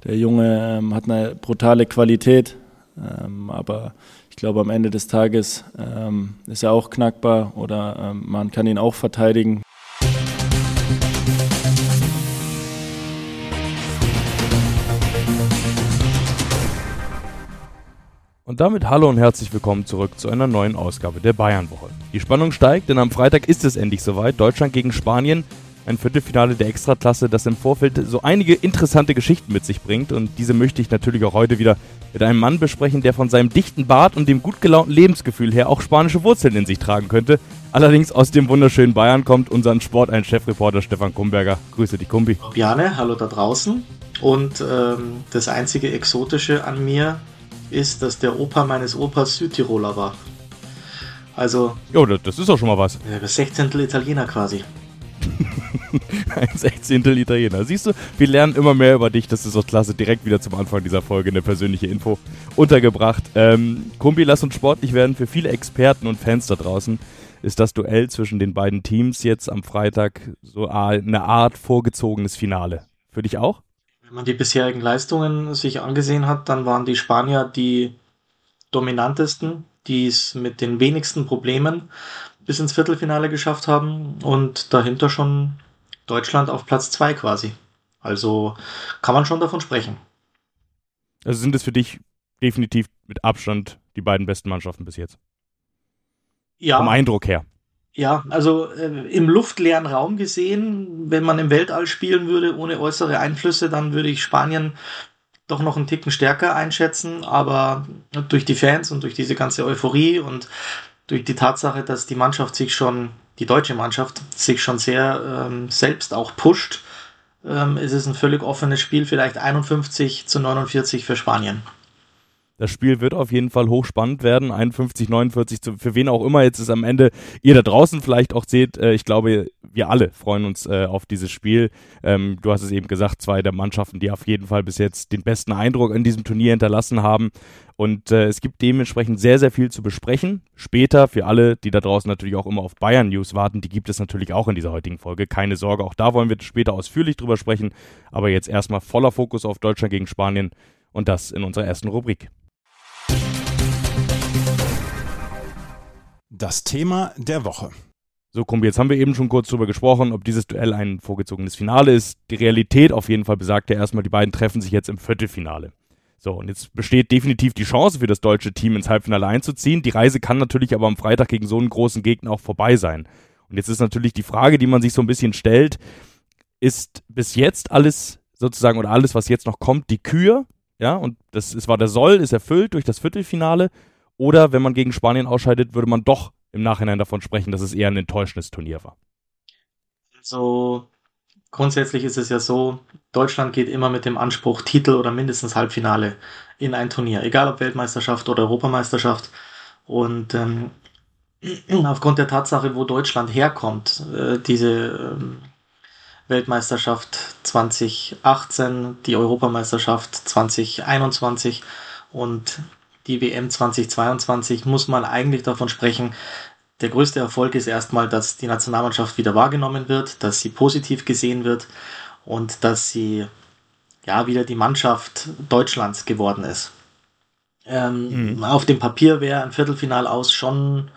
Der Junge hat eine brutale Qualität, aber ich glaube, am Ende des Tages ist er auch knackbar oder man kann ihn auch verteidigen. Und damit hallo und herzlich willkommen zurück zu einer neuen Ausgabe der Bayernwoche. Die Spannung steigt, denn am Freitag ist es endlich soweit. Deutschland gegen Spanien, ein Viertelfinale der Extraklasse, das im Vorfeld so einige interessante Geschichten mit sich bringt. Und diese möchte ich natürlich auch heute wieder mit einem Mann besprechen, der von seinem dichten Bart und dem gut gelaunten Lebensgefühl her auch spanische Wurzeln in sich tragen könnte. Allerdings aus dem wunderschönen Bayern kommt unser Sport1-Chefreporter Stefan Kumberger. Grüße dich, Kumbi. Bjarne, hallo da draußen. Und das einzige Exotische an mir ist, dass der Opa meines Opas Südtiroler war. Also... Jo, das ist doch schon mal was. 16. Italiener quasi. Ein 16. Italiener. Siehst du, wir lernen immer mehr über dich. Das ist doch klasse. Direkt wieder zum Anfang dieser Folge eine persönliche Info untergebracht. Kumbi, lass uns sportlich werden. Für viele Experten und Fans da draußen ist das Duell zwischen den beiden Teams jetzt am Freitag so eine Art vorgezogenes Finale. Für dich auch? Wenn man die bisherigen Leistungen sich angesehen hat, dann waren die Spanier die dominantesten, die es mit den wenigsten Problemen bis ins Viertelfinale geschafft haben und dahinter schon Deutschland auf Platz 2 quasi. Also kann man schon davon sprechen. Also sind es für dich definitiv mit Abstand die beiden besten Mannschaften bis jetzt? Ja. Vom Eindruck her. Ja, also im luftleeren Raum gesehen, wenn man im Weltall spielen würde ohne äußere Einflüsse, dann würde ich Spanien doch noch einen Ticken stärker einschätzen, aber durch die Fans und durch diese ganze Euphorie und durch die Tatsache, dass die deutsche Mannschaft sich schon sehr selbst auch pusht, ist es ein völlig offenes Spiel, vielleicht 51-49 für Spanien. Das Spiel wird auf jeden Fall hochspannend werden, 51-49, für wen auch immer jetzt es am Ende ihr da draußen vielleicht auch seht. Ich glaube, wir alle freuen uns auf dieses Spiel. Du hast es eben gesagt, zwei der Mannschaften, die auf jeden Fall bis jetzt den besten Eindruck in diesem Turnier hinterlassen haben. Und es gibt dementsprechend sehr, sehr viel zu besprechen. Später, für alle, die da draußen natürlich auch immer auf Bayern-News warten, die gibt es natürlich auch in dieser heutigen Folge. Keine Sorge, auch da wollen wir später ausführlich drüber sprechen. Aber jetzt erstmal voller Fokus auf Deutschland gegen Spanien und das in unserer ersten Rubrik. Das Thema der Woche. So, Kumbi, jetzt haben wir eben schon kurz drüber gesprochen, ob dieses Duell ein vorgezogenes Finale ist. Die Realität auf jeden Fall besagt ja erstmal, die beiden treffen sich jetzt im Viertelfinale. So, und jetzt besteht definitiv die Chance für das deutsche Team ins Halbfinale einzuziehen. Die Reise kann natürlich aber am Freitag gegen so einen großen Gegner auch vorbei sein. Und jetzt ist natürlich die Frage, die man sich so ein bisschen stellt, ist bis jetzt alles sozusagen oder alles, was jetzt noch kommt, die Kür? Ja, und der Soll ist erfüllt durch das Viertelfinale. Oder wenn man gegen Spanien ausscheidet, würde man doch im Nachhinein davon sprechen, dass es eher ein enttäuschendes Turnier war. Also grundsätzlich ist es ja so, Deutschland geht immer mit dem Anspruch Titel oder mindestens Halbfinale in ein Turnier, egal ob Weltmeisterschaft oder Europameisterschaft. Und aufgrund der Tatsache, wo Deutschland herkommt, diese Weltmeisterschaft 2018, die Europameisterschaft 2021 und die WM 2022, muss man eigentlich davon sprechen, der größte Erfolg ist erstmal, dass die Nationalmannschaft wieder wahrgenommen wird, dass sie positiv gesehen wird und dass sie ja wieder die Mannschaft Deutschlands geworden ist. Auf dem Papier wäre ein Viertelfinal aus schon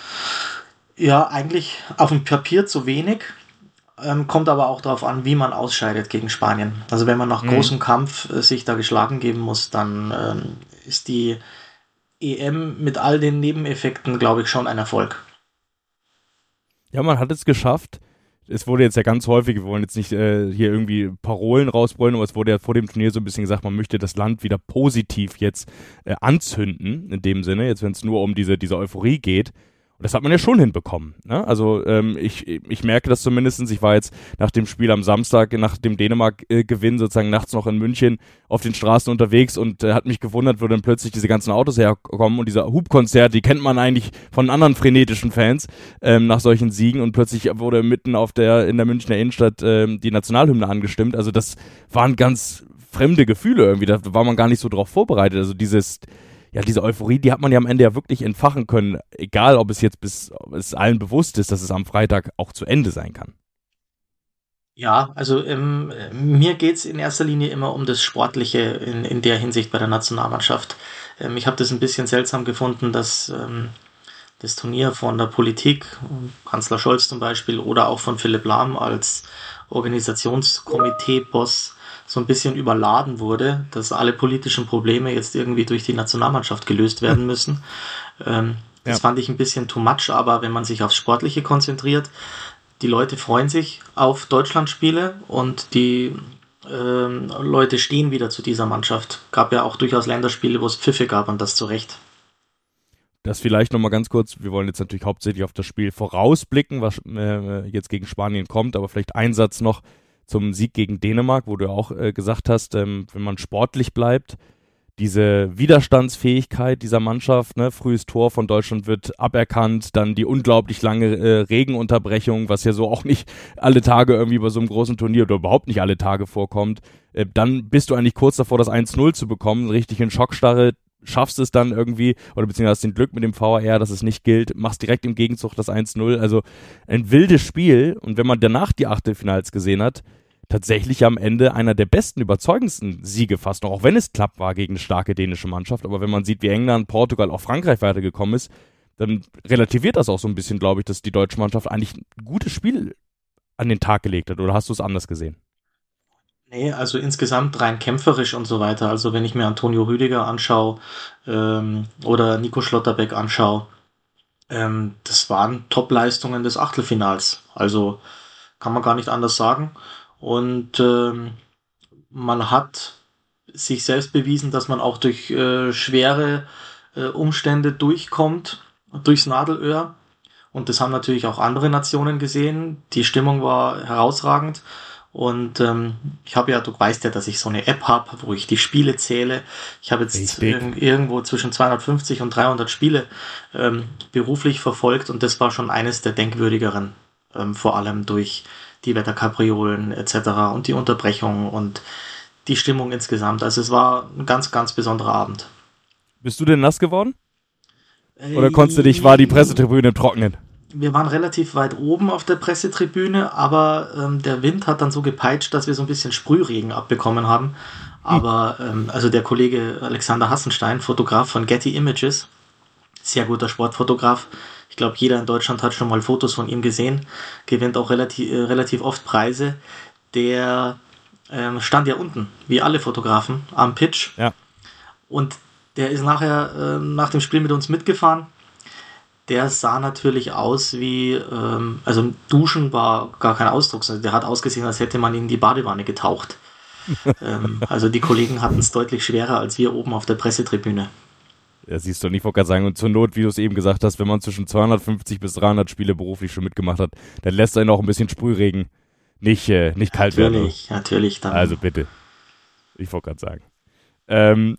ja eigentlich auf dem Papier zu wenig, kommt aber auch darauf an, wie man ausscheidet gegen Spanien. Also wenn man nach großem Kampf sich da geschlagen geben muss, dann ist die EM mit all den Nebeneffekten, glaube ich, schon ein Erfolg. Ja, man hat es geschafft. Es wurde jetzt ja ganz häufig, wir wollen jetzt nicht hier irgendwie Parolen rausbrüllen, aber es wurde ja vor dem Turnier so ein bisschen gesagt, man möchte das Land wieder positiv jetzt anzünden, in dem Sinne, jetzt wenn es nur um diese Euphorie geht. Und das hat man ja schon hinbekommen. Ne? Also ich merke das zumindest. Ich war jetzt nach dem Spiel am Samstag, nach dem Dänemark-Gewinn sozusagen nachts noch in München auf den Straßen unterwegs und hat mich gewundert, wo dann plötzlich diese ganzen Autos herkommen und dieser Hubkonzert, die kennt man eigentlich von anderen frenetischen Fans nach solchen Siegen und plötzlich wurde mitten in der Münchner Innenstadt die Nationalhymne angestimmt. Also das waren ganz fremde Gefühle irgendwie, da war man gar nicht so drauf vorbereitet. Also diese Euphorie, die hat man ja am Ende ja wirklich entfachen können, egal ob es jetzt bis es allen bewusst ist, dass es am Freitag auch zu Ende sein kann. Ja, also mir geht's in erster Linie immer um das Sportliche in der Hinsicht bei der Nationalmannschaft. Ich habe das ein bisschen seltsam gefunden, dass das Turnier von der Politik, Kanzler Scholz zum Beispiel, oder auch von Philipp Lahm als Organisationskomitee-Boss so ein bisschen überladen wurde, dass alle politischen Probleme jetzt irgendwie durch die Nationalmannschaft gelöst werden müssen. Das Ja. fand ich ein bisschen too much, aber wenn man sich aufs Sportliche konzentriert, die Leute freuen sich auf Deutschlandspiele und die Leute stehen wieder zu dieser Mannschaft. Gab ja auch durchaus Länderspiele, wo es Pfiffe gab und das zu Recht. Das vielleicht nochmal ganz kurz, wir wollen jetzt natürlich hauptsächlich auf das Spiel vorausblicken, was jetzt gegen Spanien kommt, aber vielleicht ein Satz noch zum Sieg gegen Dänemark, wo du auch gesagt hast, wenn man sportlich bleibt, diese Widerstandsfähigkeit dieser Mannschaft, ne, frühes Tor von Deutschland wird aberkannt, dann die unglaublich lange Regenunterbrechung, was ja so auch nicht alle Tage irgendwie bei so einem großen Turnier oder überhaupt nicht alle Tage vorkommt. Dann bist du eigentlich kurz davor, das 1-0 zu bekommen, richtig in Schockstarre, schaffst es dann irgendwie, oder beziehungsweise hast den Glück mit dem VAR, dass es nicht gilt, machst direkt im Gegenzug das 1-0. Also ein wildes Spiel. Und wenn man danach die Achtelfinals gesehen hat, tatsächlich am Ende einer der besten, überzeugendsten Siege fast noch, auch wenn es knapp war gegen eine starke dänische Mannschaft. Aber wenn man sieht, wie England, Portugal, auch Frankreich weitergekommen ist, dann relativiert das auch so ein bisschen, glaube ich, dass die deutsche Mannschaft eigentlich ein gutes Spiel an den Tag gelegt hat. Oder hast du es anders gesehen? Nee, also insgesamt rein kämpferisch und so weiter. Also wenn ich mir Antonio Rüdiger anschaue oder Nico Schlotterbeck anschaue, das waren Top-Leistungen des Achtelfinals. Also kann man gar nicht anders sagen. Und man hat sich selbst bewiesen, dass man auch durch schwere Umstände durchkommt, durchs Nadelöhr. Und das haben natürlich auch andere Nationen gesehen. Die Stimmung war herausragend. Und ich habe ja, du weißt ja, dass ich so eine App habe, wo ich die Spiele zähle. Ich habe jetzt irgendwo zwischen 250 und 300 Spiele beruflich verfolgt und das war schon eines der denkwürdigeren, vor allem durch die Wetterkapriolen etc. und die Unterbrechung und die Stimmung insgesamt. Also es war ein ganz, ganz besonderer Abend. Bist du denn nass geworden? Oder war die Pressetribüne im Trockenen? Wir waren relativ weit oben auf der Pressetribüne, aber der Wind hat dann so gepeitscht, dass wir so ein bisschen Sprühregen abbekommen haben. Aber also der Kollege Alexander Hassenstein, Fotograf von Getty Images, sehr guter Sportfotograf. Ich glaube, jeder in Deutschland hat schon mal Fotos von ihm gesehen, gewinnt auch relativ oft Preise. Der stand ja unten, wie alle Fotografen, am Pitch. Ja. Und der ist nachher nach dem Spiel mit uns mitgefahren. Der sah natürlich aus wie, also Duschen war gar kein Ausdruck, also der hat ausgesehen, als hätte man ihn in die Badewanne getaucht. Also die Kollegen hatten es deutlich schwerer als wir oben auf der Pressetribüne. Ja, siehst du, und ich wollte gerade sagen, und zur Not, wie du es eben gesagt hast, wenn man zwischen 250 bis 300 Spiele beruflich schon mitgemacht hat, dann lässt einen auch ein bisschen Sprühregen nicht kalt werden. Natürlich. Dann. Also bitte. Ich wollte gerade sagen. Wenn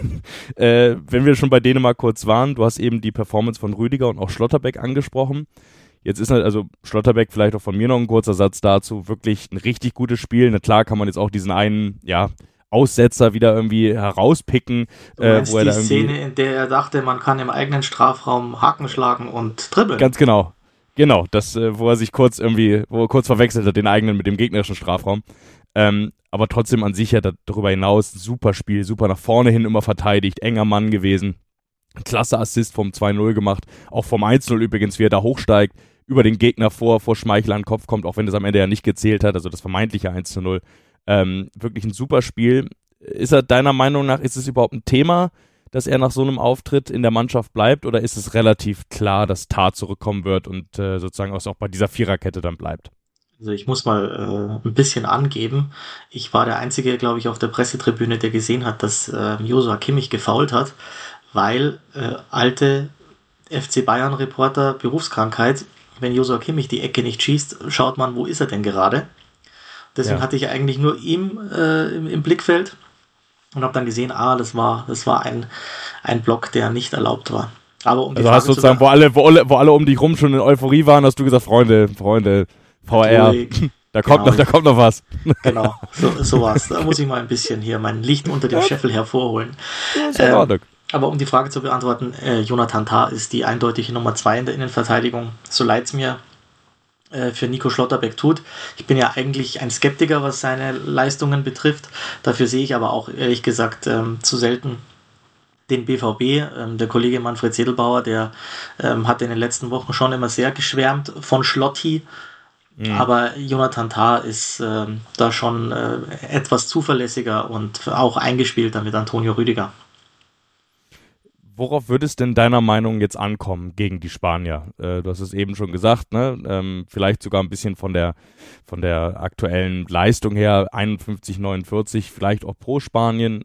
wir schon bei Dänemark kurz waren, du hast eben die Performance von Rüdiger und auch Schlotterbeck angesprochen. Jetzt ist also Schlotterbeck, vielleicht auch von mir noch ein kurzer Satz dazu, wirklich ein richtig gutes Spiel. Na klar kann man jetzt auch diesen einen, ja, Aussetzer wieder irgendwie herauspicken. Du meinst wo er die Szene, in der er dachte, man kann im eigenen Strafraum Haken schlagen und dribbeln. Ganz genau. Genau, das, wo er sich kurz verwechselt hat, den eigenen mit dem gegnerischen Strafraum. Aber trotzdem an sich ja darüber hinaus super Spiel, super nach vorne hin immer verteidigt, enger Mann gewesen. Klasse Assist vom 2-0 gemacht, auch vom 1-0 übrigens, wie er da hochsteigt, über den Gegner vor Schmeichel an den Kopf kommt, auch wenn das am Ende ja nicht gezählt hat, also das vermeintliche 1-0. Wirklich ein super Spiel. Ist er deiner Meinung nach, ist es überhaupt ein Thema, dass er nach so einem Auftritt in der Mannschaft bleibt, oder ist es relativ klar, dass Tah zurückkommen wird und sozusagen auch bei dieser Viererkette dann bleibt? Also ich muss mal ein bisschen angeben. Ich war der Einzige, glaube ich, auf der Pressetribüne, der gesehen hat, dass Joshua Kimmich gefoult hat, weil alte FC Bayern-Reporter Berufskrankheit, wenn Joshua Kimmich die Ecke nicht schießt, schaut man, wo ist er denn gerade? Deswegen hatte ich eigentlich nur ihn im Blickfeld und habe dann gesehen, das war ein Block, der nicht erlaubt war. Aber um die also hast du sozusagen, wo alle um dich rum schon in Euphorie waren, hast du gesagt, Freunde, VR, da kommt noch was. Genau, so war's. Da muss ich mal ein bisschen hier mein Licht unter dem Scheffel hervorholen. Aber um die Frage zu beantworten, Jonathan Tah ist die eindeutige Nummer 2 in der Innenverteidigung. So leid's mir. für Nico Schlotterbeck tut. Ich bin ja eigentlich ein Skeptiker, was seine Leistungen betrifft. Dafür sehe ich aber auch ehrlich gesagt zu selten den BVB. Der Kollege Manfred Sedelbauer, der hat in den letzten Wochen schon immer sehr geschwärmt von Schlotti. Aber Jonathan Tah ist da schon etwas zuverlässiger und auch eingespielter mit Antonio Rüdiger. Worauf würde es denn deiner Meinung jetzt ankommen gegen die Spanier? Du hast es eben schon gesagt, ne? Vielleicht sogar ein bisschen von der aktuellen Leistung her, 51-49, vielleicht auch pro Spanien.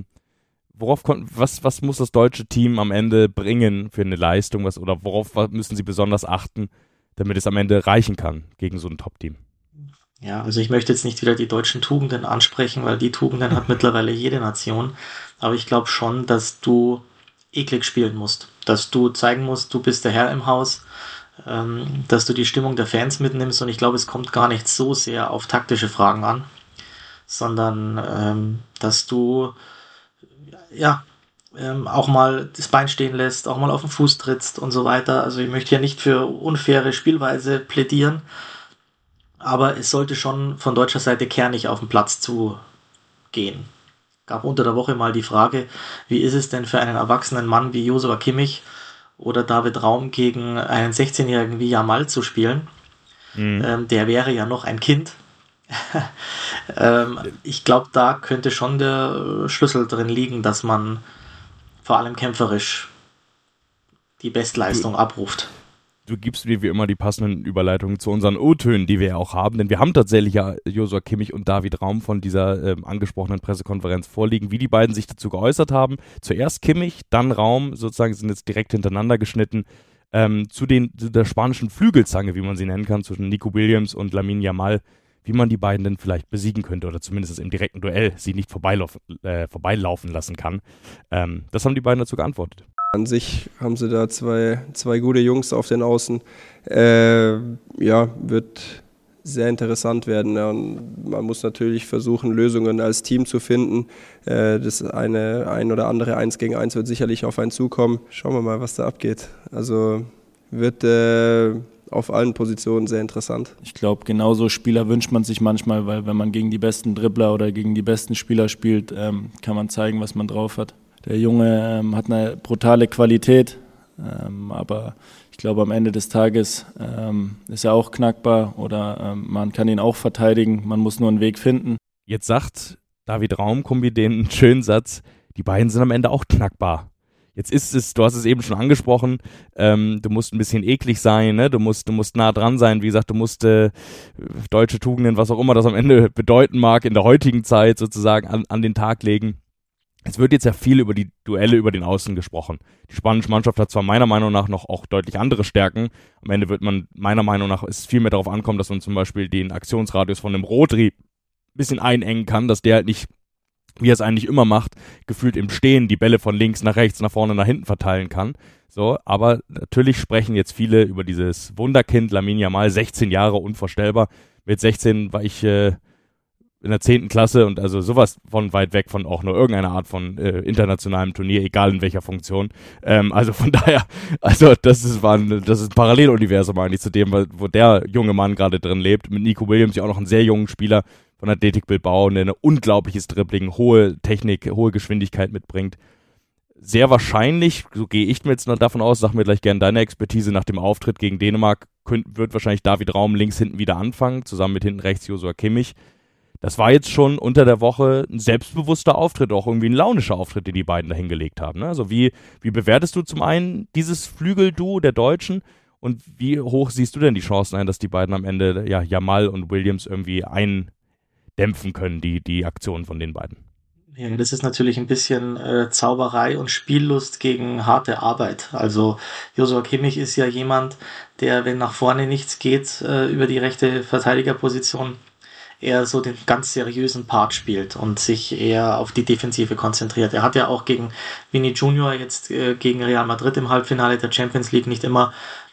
Was muss das deutsche Team am Ende bringen für eine Leistung? Worauf müssen sie besonders achten, damit es am Ende reichen kann gegen so ein Top-Team? Ja, also ich möchte jetzt nicht wieder die deutschen Tugenden ansprechen, weil die Tugenden hat mittlerweile jede Nation. Aber ich glaube schon, dass du eklig spielen musst. Dass du zeigen musst, du bist der Herr im Haus, dass du die Stimmung der Fans mitnimmst. Und ich glaube, es kommt gar nicht so sehr auf taktische Fragen an, sondern dass du auch mal das Bein stehen lässt, auch mal auf den Fuß trittst und so weiter. Also ich möchte hier nicht für unfaire Spielweise plädieren, aber es sollte schon von deutscher Seite kernig auf den Platz zugehen. Gab unter der Woche mal die Frage, wie ist es denn für einen erwachsenen Mann wie Joshua Kimmich oder David Raum gegen einen 16-Jährigen wie Yamal zu spielen? Der wäre ja noch ein Kind. Ich glaube, da könnte schon der Schlüssel drin liegen, dass man vor allem kämpferisch die Bestleistung abruft. Du gibst mir wie immer die passenden Überleitungen zu unseren O-Tönen, die wir ja auch haben, denn wir haben tatsächlich ja Joshua Kimmich und David Raum von dieser angesprochenen Pressekonferenz vorliegen, wie die beiden sich dazu geäußert haben. Zuerst Kimmich, dann Raum, sozusagen sind jetzt direkt hintereinander geschnitten, zu der spanischen Flügelzange, wie man sie nennen kann, zwischen Nico Williams und Lamine Yamal, wie man die beiden denn vielleicht besiegen könnte oder zumindest im direkten Duell sie nicht vorbeilaufen lassen kann. Das haben die beiden dazu geantwortet. An sich haben sie da zwei gute Jungs auf den Außen. Wird sehr interessant werden. Ja. Und man muss natürlich versuchen, Lösungen als Team zu finden. Das ein oder andere 1 gegen 1 wird sicherlich auf einen zukommen. Schauen wir mal, was da abgeht. Also wird auf allen Positionen sehr interessant. Ich glaube, genauso Spieler wünscht man sich manchmal, weil wenn man gegen die besten Dribbler oder gegen die besten Spieler spielt, kann man zeigen, was man drauf hat. Der Junge hat eine brutale Qualität, aber ich glaube, am Ende des Tages ist er auch knackbar oder man kann ihn auch verteidigen, man muss nur einen Weg finden. Jetzt sagt David Raum-Kombi den schönen Satz, die beiden sind am Ende auch knackbar. Jetzt ist es, du hast es eben schon angesprochen, du musst ein bisschen eklig sein, ne? Du musst nah dran sein, wie gesagt, du musst deutsche Tugenden, was auch immer das am Ende bedeuten mag, in der heutigen Zeit sozusagen an den Tag legen. Es wird jetzt ja viel über die Duelle über den Außen gesprochen. Die spanische Mannschaft hat zwar meiner Meinung nach noch auch deutlich andere Stärken. Am Ende wird man meiner Meinung nach es viel mehr darauf ankommen, dass man zum Beispiel den Aktionsradius von einem Rodri ein bisschen einengen kann, dass der halt nicht, wie er es eigentlich immer macht, gefühlt im Stehen die Bälle von links nach rechts, nach vorne, nach hinten verteilen kann. So, aber natürlich sprechen jetzt viele über dieses Wunderkind Lamine Yamal, 16 Jahre, unvorstellbar. Mit 16 war ich in der 10. Klasse und also sowas von weit weg von auch nur irgendeiner Art von internationalem Turnier, egal in welcher Funktion. Also von daher, also das ist ein Paralleluniversum eigentlich zu dem, wo der junge Mann gerade drin lebt. Mit Nico Williams ja auch noch einen sehr jungen Spieler von Athletic Bilbao, der ein unglaubliches Dribbling, hohe Technik, hohe Geschwindigkeit mitbringt. Sehr wahrscheinlich, so gehe ich mir jetzt noch davon aus, sag mir gleich gerne deine Expertise, nach dem Auftritt gegen Dänemark wird wahrscheinlich David Raum links hinten wieder anfangen, zusammen mit hinten rechts Joshua Kimmich. Das war jetzt schon unter der Woche ein selbstbewusster Auftritt, auch irgendwie ein launischer Auftritt, den die beiden da hingelegt haben. Ne? Also wie bewertest du zum einen dieses Flügelduo der Deutschen und wie hoch siehst du denn die Chancen ein, dass die beiden am Ende, ja, Yamal und Williams irgendwie eindämpfen können, die Aktionen von den beiden? Ja, das ist natürlich ein bisschen Zauberei und Spiellust gegen harte Arbeit. Also Joshua Kimmich ist ja jemand, der, wenn nach vorne nichts geht, über die rechte Verteidigerposition eher so den ganz seriösen Part spielt und sich eher auf die Defensive konzentriert. Er hat ja auch gegen Vini Junior jetzt gegen Real Madrid im Halbfinale der Champions League nicht immer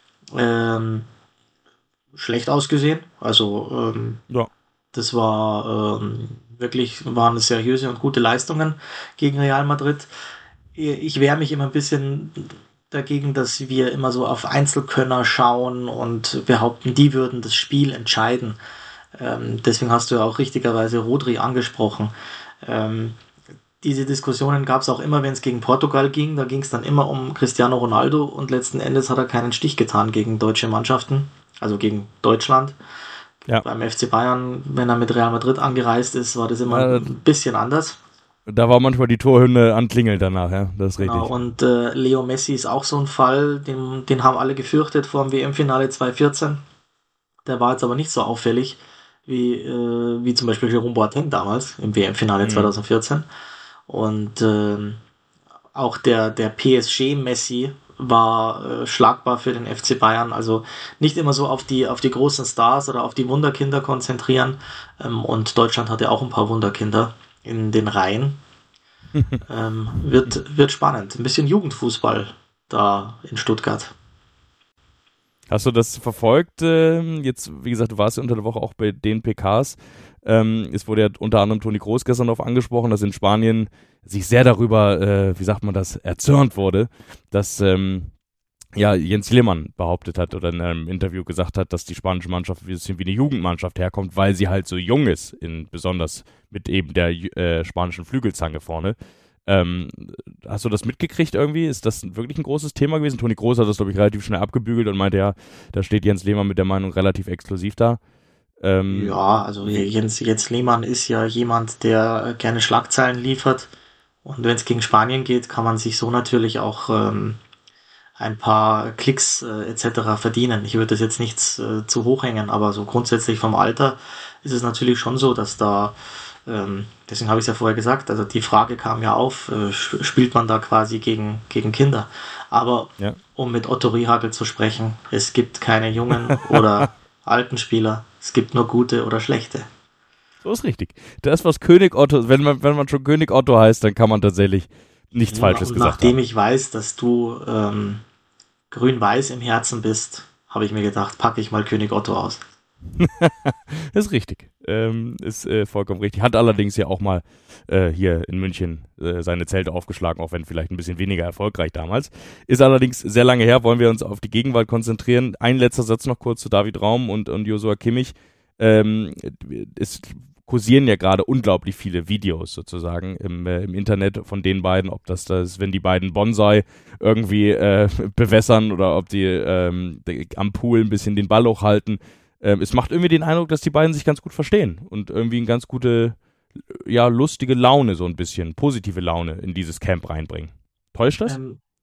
schlecht ausgesehen. Also das waren seriöse und gute Leistungen gegen Real Madrid. Ich wehre mich immer ein bisschen dagegen, dass wir immer so auf Einzelkönner schauen und behaupten, die würden das Spiel entscheiden. Deswegen hast du ja auch richtigerweise Rodri angesprochen. Diese Diskussionen gab es auch immer, wenn es gegen Portugal ging. Da ging es dann immer um Cristiano Ronaldo und letzten Endes hat er keinen Stich getan gegen deutsche Mannschaften, also gegen Deutschland. Ja. Beim FC Bayern, wenn er mit Real Madrid angereist ist, war das immer ein bisschen anders. Da war manchmal die Torhymne anklingelt danach, ja, das ist richtig. Und Leo Messi ist auch so ein Fall, den haben alle gefürchtet vor dem WM-Finale 2014. Der war jetzt aber nicht so auffällig wie zum Beispiel Jerome Boateng damals im WM-Finale 2014. Und auch der PSG-Messi war schlagbar für den FC Bayern. Also nicht immer so auf die großen Stars oder auf die Wunderkinder konzentrieren. Und Deutschland hatte auch ein paar Wunderkinder in den Reihen. Wird spannend. Ein bisschen Jugendfußball da in Stuttgart. Hast du das verfolgt? Jetzt, wie gesagt, du warst ja unter der Woche auch bei den PKs. Es wurde ja unter anderem Toni Kroos gestern darauf angesprochen, dass in Spanien sich sehr darüber, wie sagt man das, erzürnt wurde, dass Jens Lehmann behauptet hat oder in einem Interview gesagt hat, dass die spanische Mannschaft ein bisschen wie eine Jugendmannschaft herkommt, weil sie halt so jung ist, besonders mit eben der spanischen Flügelzange vorne. Hast du das mitgekriegt irgendwie? Ist das wirklich ein großes Thema gewesen? Toni Kroos hat das, glaube ich, relativ schnell abgebügelt und meinte, ja, da steht Jens Lehmann mit der Meinung relativ exklusiv da. Ja, also Jens Lehmann ist ja jemand, der gerne Schlagzeilen liefert. Und wenn es gegen Spanien geht, kann man sich so natürlich auch ein paar Klicks etc. verdienen. Ich würde das jetzt nicht zu hoch hängen, aber so grundsätzlich vom Alter ist es natürlich schon so, dass da, deswegen habe ich es ja vorher gesagt, also die Frage kam ja auf, spielt man da quasi gegen Kinder? Aber ja, um mit Otto Rehhagel zu sprechen, es gibt keine jungen oder alten Spieler, es gibt nur gute oder schlechte. So ist richtig. Das, was König Otto, wenn man schon König Otto heißt, dann kann man tatsächlich nichts Falsches gesagt haben. Nachdem ich weiß, dass du grün-weiß im Herzen bist, habe ich mir gedacht, packe ich mal König Otto aus. Das ist richtig. Ist vollkommen richtig. Hat allerdings ja auch mal hier in München seine Zelte aufgeschlagen, auch wenn vielleicht ein bisschen weniger erfolgreich damals. Ist allerdings sehr lange her, wollen wir uns auf die Gegenwart konzentrieren. Ein letzter Satz noch kurz zu David Raum und Joshua Kimmich. Es kursieren ja gerade unglaublich viele Videos sozusagen im Internet von den beiden, ob das wenn die beiden Bonsai irgendwie bewässern oder ob die am Pool ein bisschen den Ball hochhalten. Es macht irgendwie den Eindruck, dass die beiden sich ganz gut verstehen und irgendwie eine ganz gute, ja, lustige Laune, so ein bisschen, positive Laune in dieses Camp reinbringen. Täuscht das?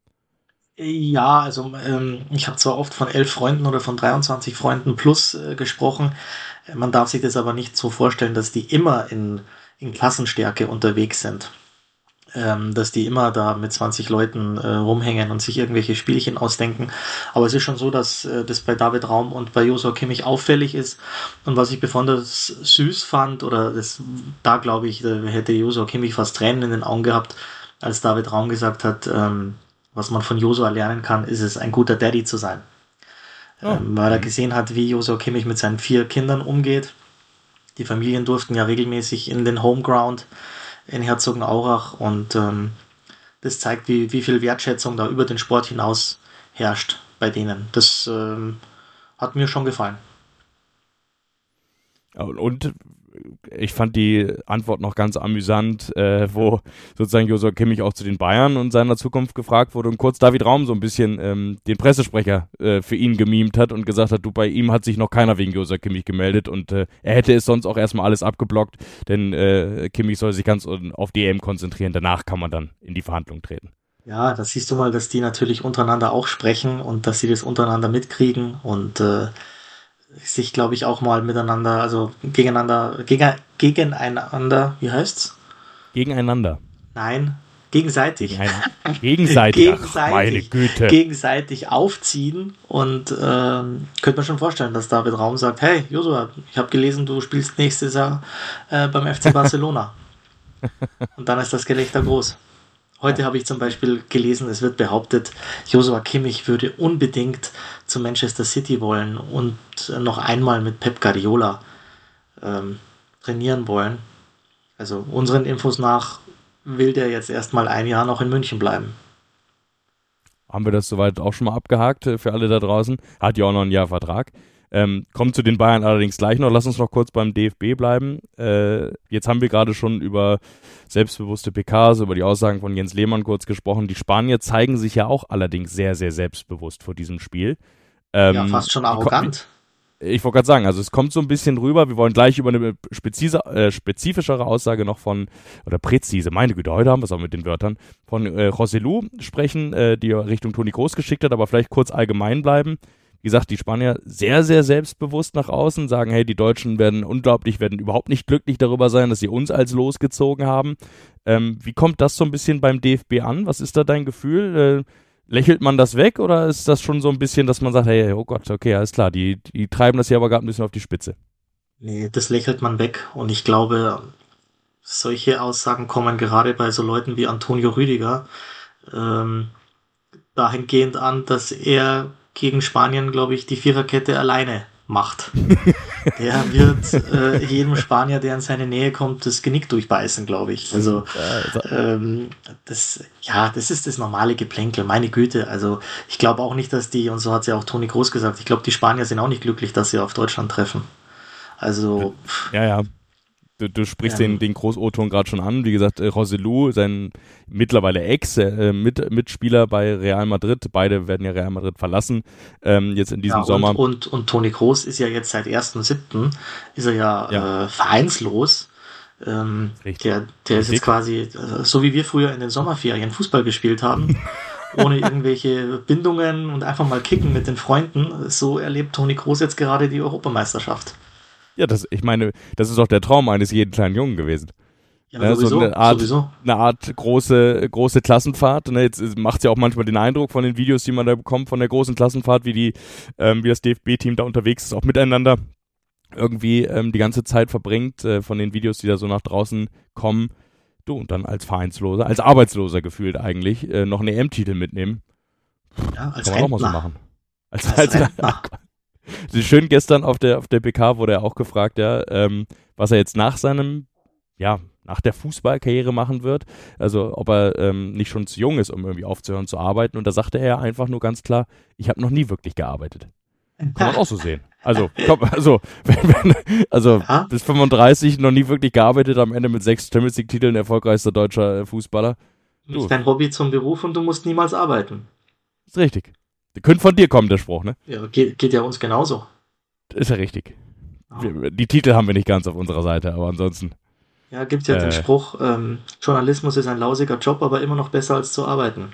Ja, also ich habe zwar oft von 11 Freunden oder von 23 Freunden plus gesprochen, man darf sich das aber nicht so vorstellen, dass die immer in Klassenstärke unterwegs sind. Dass die immer da mit 20 Leuten rumhängen und sich irgendwelche Spielchen ausdenken. Aber es ist schon so, dass das bei David Raum und bei Joshua Kimmich auffällig ist. Und was ich besonders süß fand, da glaube ich, da hätte Joshua Kimmich fast Tränen in den Augen gehabt, als David Raum gesagt hat, was man von Joshua lernen kann, ist es, ein guter Daddy zu sein. Weil er gesehen hat, wie Joshua Kimmich mit seinen 4 Kindern umgeht. Die Familien durften ja regelmäßig in den Homeground in Herzogenaurach und das zeigt, wie viel Wertschätzung da über den Sport hinaus herrscht bei denen. Das hat mir schon gefallen. Und ich fand die Antwort noch ganz amüsant, wo sozusagen Joshua Kimmich auch zu den Bayern und seiner Zukunft gefragt wurde und kurz David Raum so ein bisschen den Pressesprecher für ihn gemimt hat und gesagt hat, bei ihm hat sich noch keiner wegen Joshua Kimmich gemeldet und er hätte es sonst auch erstmal alles abgeblockt, denn Kimmich soll sich ganz auf die EM konzentrieren, danach kann man dann in die Verhandlung treten. Ja, das siehst du mal, dass die natürlich untereinander auch sprechen und dass sie das untereinander mitkriegen und sich, glaube ich, auch mal miteinander, also gegeneinander, wie heißt's? Gegeneinander. Nein, gegenseitig. Gegenseitig, ach, meine Güte. Gegenseitig aufziehen und könnte man schon vorstellen, dass David Raum sagt, hey, Joshua, ich habe gelesen, du spielst nächstes Jahr beim FC Barcelona. Und dann ist das Gelächter groß. Heute habe ich zum Beispiel gelesen, es wird behauptet, Joshua Kimmich würde unbedingt zu Manchester City wollen und noch einmal mit Pep Guardiola trainieren wollen. Also unseren Infos nach will der jetzt erstmal ein Jahr noch in München bleiben. haben wir das soweit auch schon mal abgehakt für alle da draußen. Hat ja auch noch ein Jahr Vertrag. Kommt zu den Bayern allerdings gleich noch. Lass uns noch kurz beim DFB bleiben. Jetzt haben wir gerade schon über selbstbewusste PKs, über die Aussagen von Jens Lehmann kurz gesprochen. Die Spanier zeigen sich ja auch allerdings sehr, sehr selbstbewusst vor diesem Spiel. Ja, fast schon arrogant. Ich wollte gerade sagen, also es kommt so ein bisschen rüber. Wir wollen gleich über eine spezifischere Aussage noch oder präzise, meine Güte, heute haben wir es auch mit den Wörtern, von Joselu sprechen, die Richtung Toni Kroos geschickt hat, aber vielleicht kurz allgemein bleiben. Wie gesagt, die Spanier sehr, sehr selbstbewusst nach außen, sagen, hey, die Deutschen werden überhaupt nicht glücklich darüber sein, dass sie uns als Los gezogen haben. Wie kommt das so ein bisschen beim DFB an? Was ist da dein Gefühl? Lächelt man das weg oder ist das schon so ein bisschen, dass man sagt, hey, oh Gott, okay, alles klar, die treiben das hier aber gerade ein bisschen auf die Spitze? Nee, das lächelt man weg und ich glaube, solche Aussagen kommen gerade bei so Leuten wie Antonio Rüdiger dahingehend an, dass er gegen Spanien, glaube ich, die Viererkette alleine macht. Der wird jedem Spanier, der in seine Nähe kommt, das Genick durchbeißen, glaube ich. Also das ist das normale Geplänkel, meine Güte. Also ich glaube auch nicht, dass und so hat es ja auch Toni Kroos gesagt, ich glaube, die Spanier sind auch nicht glücklich, dass sie auf Deutschland treffen. Also ja. Du sprichst den Groß-O-Ton gerade schon an. Wie gesagt, Joselu, sein mittlerweile Mitspieler bei Real Madrid. Beide werden ja Real Madrid verlassen jetzt in diesem Sommer. Und Toni Kroos ist ja jetzt seit 1.7. ist er ja vereinslos. Der ist jetzt quasi, so wie wir früher in den Sommerferien Fußball gespielt haben, ohne irgendwelche Bindungen und einfach mal kicken mit den Freunden. So erlebt Toni Kroos jetzt gerade die Europameisterschaft. Ja, ich meine, das ist doch der Traum eines jeden kleinen Jungen gewesen. Ja, sowieso, so eine Art große Klassenfahrt. Ne? Jetzt macht es ja auch manchmal den Eindruck von den Videos, die man da bekommt, von der großen Klassenfahrt, wie das DFB-Team da unterwegs ist, auch miteinander irgendwie die ganze Zeit verbringt, von den Videos, die da so nach draußen kommen. Du, und dann als Vereinsloser, als Arbeitsloser gefühlt eigentlich, noch einen EM-Titel mitnehmen. Ja, als Kann man auch mal so machen. Als Schön gestern auf der PK wurde er auch gefragt, was er jetzt nach der Fußballkarriere machen wird. Also ob er nicht schon zu jung ist, um irgendwie aufzuhören zu arbeiten. Und da sagte er einfach nur ganz klar, ich habe noch nie wirklich gearbeitet. Kann man auch so sehen. Also bis 35 noch nie wirklich gearbeitet, am Ende mit 6 Champions League-Titeln erfolgreichster deutscher Fußballer. Du machst dein Hobby zum Beruf und du musst niemals arbeiten. Ist richtig. Könnte von dir kommen, der Spruch, ne? Ja, geht ja uns genauso. Ist ja richtig. Die Titel haben wir nicht ganz auf unserer Seite, aber ansonsten. Ja, gibt ja den Spruch, Journalismus ist ein lausiger Job, aber immer noch besser als zu arbeiten.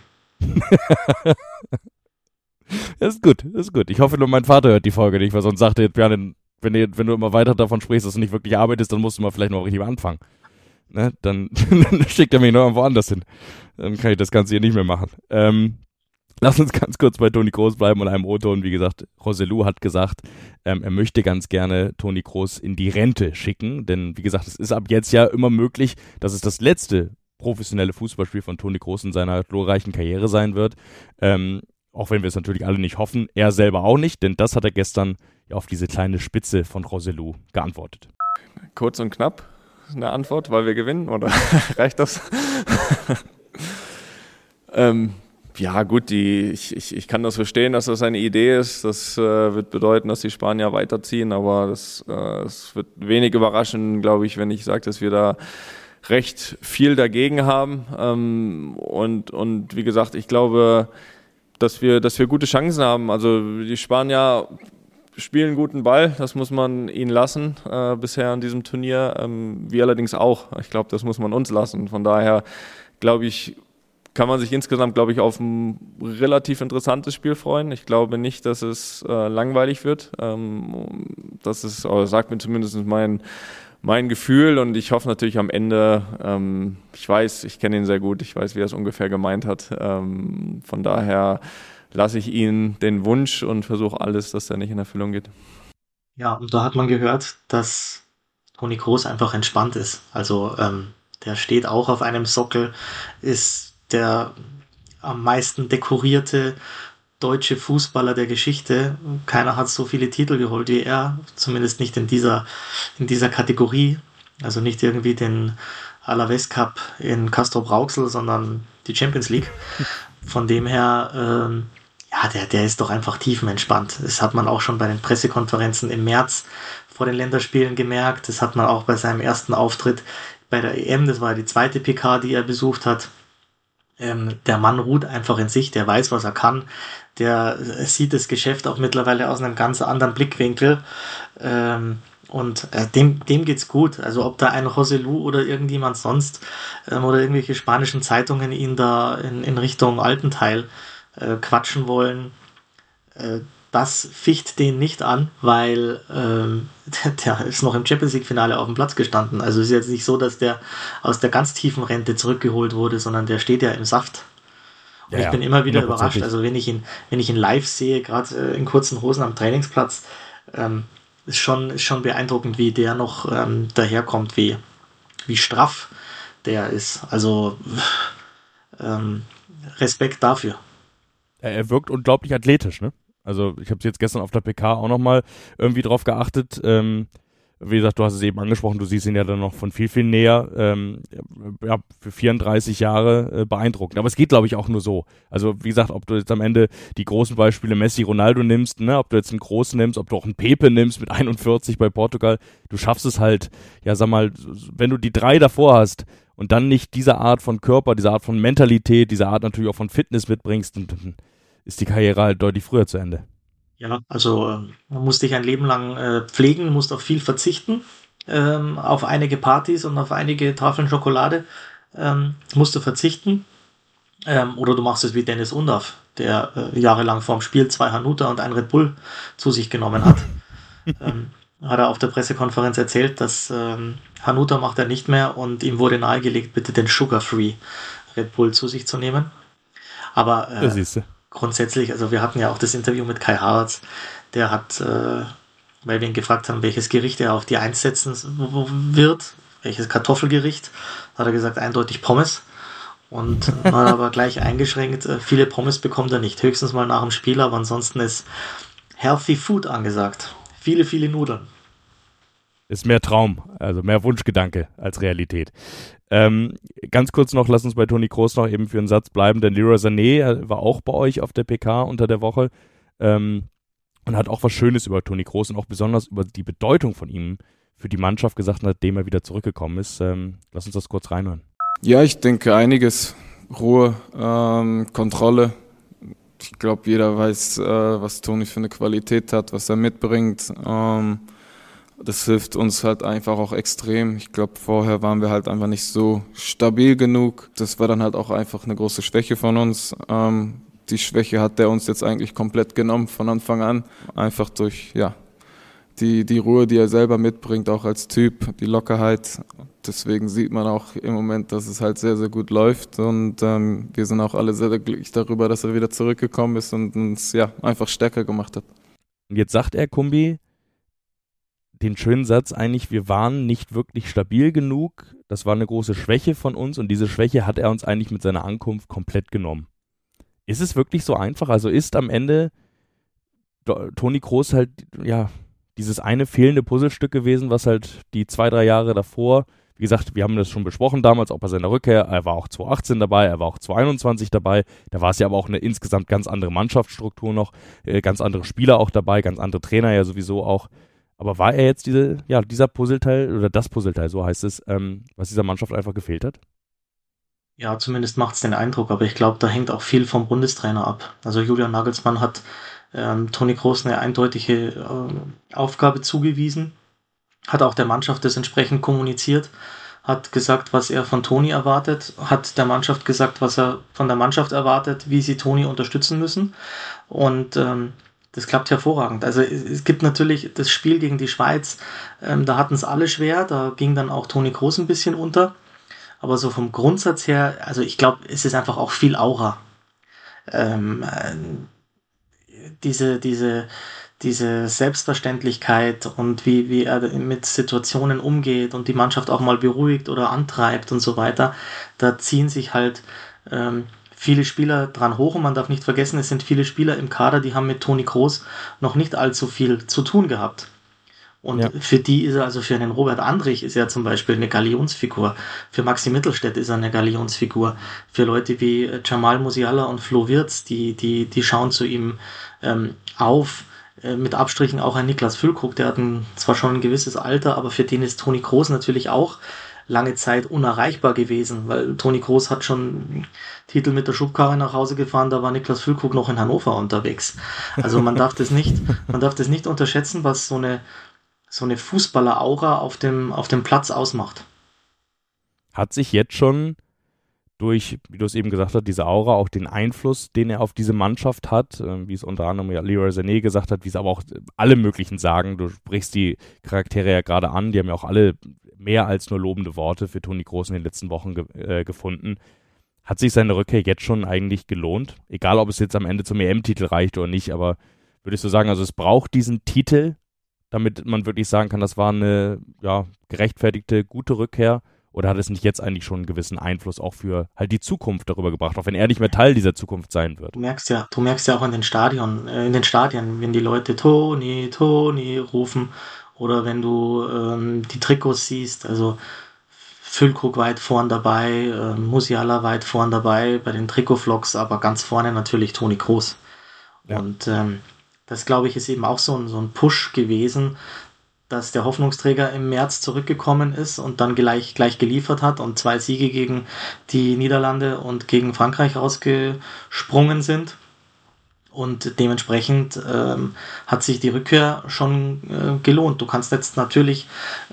Das ist gut. Ich hoffe nur, mein Vater hört die Folge nicht, weil sonst sagt er, Björn, wenn du immer weiter davon sprichst, dass du nicht wirklich arbeitest, dann musst du mal vielleicht noch richtig anfangen. Ne? Dann schickt er mich noch irgendwo anders hin. Dann kann ich das Ganze hier nicht mehr machen. Lass uns ganz kurz bei Toni Kroos bleiben und einem O-Ton. Wie gesagt, Joselu hat gesagt, er möchte ganz gerne Toni Kroos in die Rente schicken, denn wie gesagt, es ist ab jetzt ja immer möglich, dass es das letzte professionelle Fußballspiel von Toni Kroos in seiner glorreichen Karriere sein wird. Auch wenn wir es natürlich alle nicht hoffen, er selber auch nicht, denn das hat er gestern auf diese kleine Spitze von Joselu geantwortet. Kurz und knapp eine Antwort, weil wir gewinnen, oder reicht das? Ja gut, ich kann das verstehen, dass das eine Idee ist. Das wird bedeuten, dass die Spanier weiterziehen, aber es wird wenig überraschen, glaube ich, wenn ich sage, dass wir da recht viel dagegen haben. Und wie gesagt, ich glaube, dass wir gute Chancen haben. Also die Spanier spielen guten Ball, das muss man ihnen lassen bisher an diesem Turnier. Wir allerdings auch. Ich glaube, das muss man uns lassen. Von daher glaube ich, kann man sich insgesamt, glaube ich, auf ein relativ interessantes Spiel freuen. Ich glaube nicht, dass es langweilig wird. Das sagt mir zumindest mein Gefühl, und ich hoffe natürlich am Ende, ich kenne ihn sehr gut, ich weiß, wie er es ungefähr gemeint hat. Von daher lasse ich ihn den Wunsch und versuche alles, dass er nicht in Erfüllung geht. Ja, und da hat man gehört, dass Toni Kroos einfach entspannt ist. Also der steht auch auf einem Sockel, ist der am meisten dekorierte deutsche Fußballer der Geschichte. Keiner hat so viele Titel geholt wie er, zumindest nicht in dieser Kategorie. Also nicht irgendwie den Alaves Cup in Castrop-Rauxel, sondern die Champions League. von dem her, der ist doch einfach tiefenentspannt. Das hat man auch schon bei den Pressekonferenzen im März vor den Länderspielen gemerkt. Das hat man auch bei seinem ersten Auftritt bei der EM, das war die zweite PK, die er besucht hat. Der Mann ruht einfach in sich, der weiß, was er kann. Der sieht das Geschäft auch mittlerweile aus einem ganz anderen Blickwinkel. Dem geht's gut. Also ob da ein Joselu oder irgendjemand sonst oder irgendwelche spanischen Zeitungen ihn da in Richtung Altenteil quatschen wollen, das ficht den nicht an, weil der ist noch im Champions League Finale auf dem Platz gestanden. Also es ist jetzt nicht so, dass der aus der ganz tiefen Rente zurückgeholt wurde, sondern der steht ja im Saft. Und ich bin immer wieder überrascht. Also wenn ich ihn live sehe, gerade in kurzen Hosen am Trainingsplatz, ist schon beeindruckend, wie der noch daherkommt, wie straff der ist. Also Respekt dafür. Er wirkt unglaublich athletisch, ne? Also ich habe jetzt gestern auf der PK auch nochmal irgendwie drauf geachtet. Wie gesagt, du hast es eben angesprochen, du siehst ihn ja dann noch von viel, viel näher. Für 34 Jahre beeindruckend. Aber es geht, glaube ich, auch nur so. Also wie gesagt, ob du jetzt am Ende die großen Beispiele Messi, Ronaldo nimmst, ne, ob du jetzt einen Großen nimmst, ob du auch einen Pepe nimmst mit 41 bei Portugal, du schaffst es halt, ja sag mal, wenn du die 3 davor hast und dann nicht diese Art von Körper, diese Art von Mentalität, diese Art natürlich auch von Fitness mitbringst, dann ist die Karriere halt deutlich früher zu Ende. Ja, also man muss dich ein Leben lang pflegen, musst auf viel verzichten, auf einige Partys und auf einige Tafeln Schokolade musst du verzichten. Oder du machst es wie Dennis Undaff, der jahrelang vorm Spiel 2 Hanuta und ein Red Bull zu sich genommen hat. Hat er auf der Pressekonferenz erzählt, dass Hanuta macht er nicht mehr und ihm wurde nahegelegt, bitte den Sugar-Free Red Bull zu sich zu nehmen. Aber das siehst du. Grundsätzlich, also wir hatten ja auch das Interview mit Kai Havertz, der hat, weil wir ihn gefragt haben, welches Gericht er auf die 1 setzen wird, welches Kartoffelgericht, hat er gesagt, eindeutig Pommes. Und hat aber gleich eingeschränkt, viele Pommes bekommt er nicht, höchstens mal nach dem Spiel, aber ansonsten ist Healthy Food angesagt. Viele, viele Nudeln. Ist mehr Traum, also mehr Wunschgedanke als Realität. Ganz kurz noch, lass uns bei Toni Kroos noch eben für einen Satz bleiben, denn Leroy Sané war auch bei euch auf der PK unter der Woche und hat auch was Schönes über Toni Kroos und auch besonders über die Bedeutung von ihm für die Mannschaft gesagt, nachdem er wieder zurückgekommen ist. Lass uns das kurz reinhören. Ja, ich denke einiges. Ruhe, Kontrolle. Ich glaube, jeder weiß, was Toni für eine Qualität hat, was er mitbringt. Das hilft uns halt einfach auch extrem. Ich glaube, vorher waren wir halt einfach nicht so stabil genug. Das war dann halt auch einfach eine große Schwäche von uns. Die Schwäche hat der uns jetzt eigentlich komplett genommen von Anfang an. Einfach durch die Ruhe, die er selber mitbringt, auch als Typ, die Lockerheit. Deswegen sieht man auch im Moment, dass es halt sehr, sehr gut läuft. Und wir sind auch alle sehr, sehr glücklich darüber, dass er wieder zurückgekommen ist und uns einfach stärker gemacht hat. Und jetzt sagt er, Kumbi, den schönen Satz eigentlich, wir waren nicht wirklich stabil genug, das war eine große Schwäche von uns und diese Schwäche hat er uns eigentlich mit seiner Ankunft komplett genommen. Ist es wirklich so einfach? Also ist am Ende Toni Kroos halt, dieses eine fehlende Puzzlestück gewesen, was halt die 2-3 Jahre davor, wie gesagt, wir haben das schon besprochen damals, auch bei seiner Rückkehr, er war auch 2018 dabei, er war auch 2021 dabei, da war es ja aber auch eine insgesamt ganz andere Mannschaftsstruktur noch, ganz andere Spieler auch dabei, ganz andere Trainer ja sowieso auch. Aber war er jetzt dieser Puzzleteil oder das Puzzleteil, so heißt es, was dieser Mannschaft einfach gefehlt hat? Ja, zumindest macht es den Eindruck, aber ich glaube, da hängt auch viel vom Bundestrainer ab. Also Julian Nagelsmann hat Toni Kroos eine eindeutige Aufgabe zugewiesen, hat auch der Mannschaft das entsprechend kommuniziert, hat gesagt, was er von Toni erwartet, hat der Mannschaft gesagt, was er von der Mannschaft erwartet, wie sie Toni unterstützen müssen und das klappt hervorragend. Also es gibt natürlich das Spiel gegen die Schweiz, da hatten es alle schwer, da ging dann auch Toni Kroos ein bisschen unter. Aber so vom Grundsatz her, also ich glaube, es ist einfach auch viel Aura. Diese Selbstverständlichkeit und wie er mit Situationen umgeht und die Mannschaft auch mal beruhigt oder antreibt und so weiter, da ziehen sich halt viele Spieler dran hoch und man darf nicht vergessen, es sind viele Spieler im Kader, die haben mit Toni Kroos noch nicht allzu viel zu tun gehabt. Und für die ist er, also für einen Robert Andrich ist er zum Beispiel eine Galionsfigur. Für Maxi Mittelstädt ist er eine Galionsfigur. Für Leute wie Jamal Musiala und Flo Wirtz, die schauen zu ihm auf. Mit Abstrichen auch ein Niklas Füllkrug, der hat zwar schon ein gewisses Alter, aber für den ist Toni Kroos natürlich auch lange Zeit unerreichbar gewesen, weil Toni Kroos hat schon Titel mit der Schubkarre nach Hause gefahren, da war Niklas Füllkrug noch in Hannover unterwegs. Also man darf das nicht unterschätzen, was so eine Fußballer-Aura auf dem Platz ausmacht. Hat sich jetzt schon durch, wie du es eben gesagt hast, diese Aura, auch den Einfluss, den er auf diese Mannschaft hat, wie es unter anderem ja Leroy Sané gesagt hat, wie es aber auch alle möglichen sagen, du sprichst die Charaktere ja gerade an, die haben ja auch alle mehr als nur lobende Worte für Toni Kroos in den letzten Wochen gefunden. Hat sich seine Rückkehr jetzt schon eigentlich gelohnt? Egal, ob es jetzt am Ende zum EM-Titel reicht oder nicht, aber würdest du sagen, also es braucht diesen Titel, damit man wirklich sagen kann, das war eine gerechtfertigte, gute Rückkehr? Oder hat es nicht jetzt eigentlich schon einen gewissen Einfluss auch für halt die Zukunft darüber gebracht, auch wenn er nicht mehr Teil dieser Zukunft sein wird? Du merkst ja auch in den Stadien, wenn die Leute Toni, Toni rufen oder wenn du die Trikots siehst, also Füllkrug weit vorn dabei, Musiala weit vorn dabei bei den Trikotvlogs, aber ganz vorne natürlich Toni Kroos. Ja. Und das, glaube ich, ist eben auch so ein Push gewesen, dass der Hoffnungsträger im März zurückgekommen ist und dann gleich geliefert hat und 2 Siege gegen die Niederlande und gegen Frankreich rausgesprungen sind. Und dementsprechend hat sich die Rückkehr schon gelohnt. Du kannst jetzt natürlich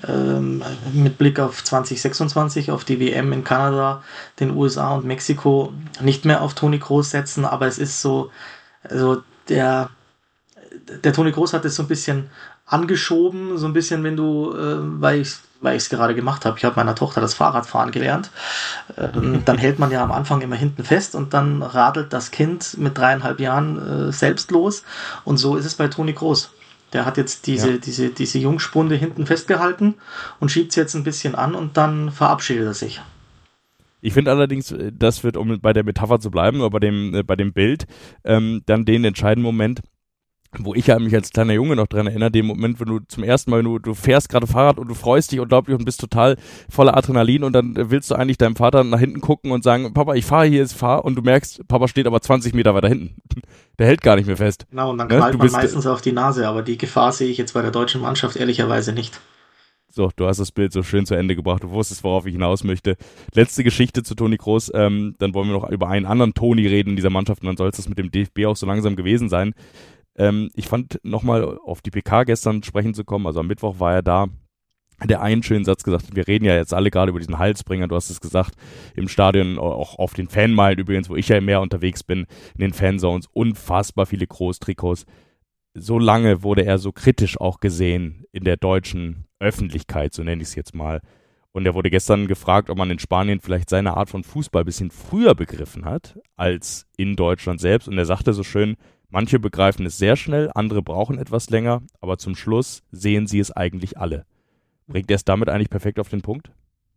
mit Blick auf 2026, auf die WM in Kanada, den USA und Mexiko nicht mehr auf Toni Kroos setzen, aber es ist so, also der Toni Kroos hat es so ein bisschen angeschoben, so ein bisschen, wenn du, weil ich es gerade gemacht habe, ich habe meiner Tochter das Fahrradfahren gelernt, dann hält man ja am Anfang immer hinten fest und dann radelt das Kind mit 3,5 Jahren selbst los und so ist es bei Toni Kroos. Der hat jetzt diese Jungspunde hinten festgehalten und schiebt es jetzt ein bisschen an und dann verabschiedet er sich. Ich finde allerdings, das wird, um bei der Metapher zu bleiben, oder bei dem Bild, dann den entscheidenden Moment, wo ich ja mich als kleiner Junge noch dran erinnere, dem Moment, wenn du zum ersten Mal, du fährst gerade Fahrrad und du freust dich unglaublich und bist total voller Adrenalin und dann willst du eigentlich deinem Vater nach hinten gucken und sagen, Papa, ich fahre hier, und du merkst, Papa steht aber 20 Meter weiter hinten. Der hält gar nicht mehr fest. Genau, und dann knallt man meistens auf die Nase, aber die Gefahr sehe ich jetzt bei der deutschen Mannschaft ehrlicherweise nicht. So, du hast das Bild so schön zu Ende gebracht, du wusstest, worauf ich hinaus möchte. Letzte Geschichte zu Toni Kroos, dann wollen wir noch über einen anderen Toni reden in dieser Mannschaft und dann soll es das mit dem DFB auch so langsam gewesen sein. Ich fand, nochmal auf die PK gestern sprechen zu kommen, also am Mittwoch war er da, hat er einen schönen Satz gesagt, wir reden ja jetzt alle gerade über diesen Halsbringer, du hast es gesagt, im Stadion, auch auf den Fanmeilen übrigens, wo ich ja mehr unterwegs bin, in den Fanzones, unfassbar viele Kroos-Trikots. So lange wurde er so kritisch auch gesehen in der deutschen Öffentlichkeit, so nenne ich es jetzt mal. Und er wurde gestern gefragt, ob man in Spanien vielleicht seine Art von Fußball ein bisschen früher begriffen hat, als in Deutschland selbst. Und er sagte so schön, manche begreifen es sehr schnell, andere brauchen etwas länger, aber zum Schluss sehen sie es eigentlich alle. Bringt er es damit eigentlich perfekt auf den Punkt?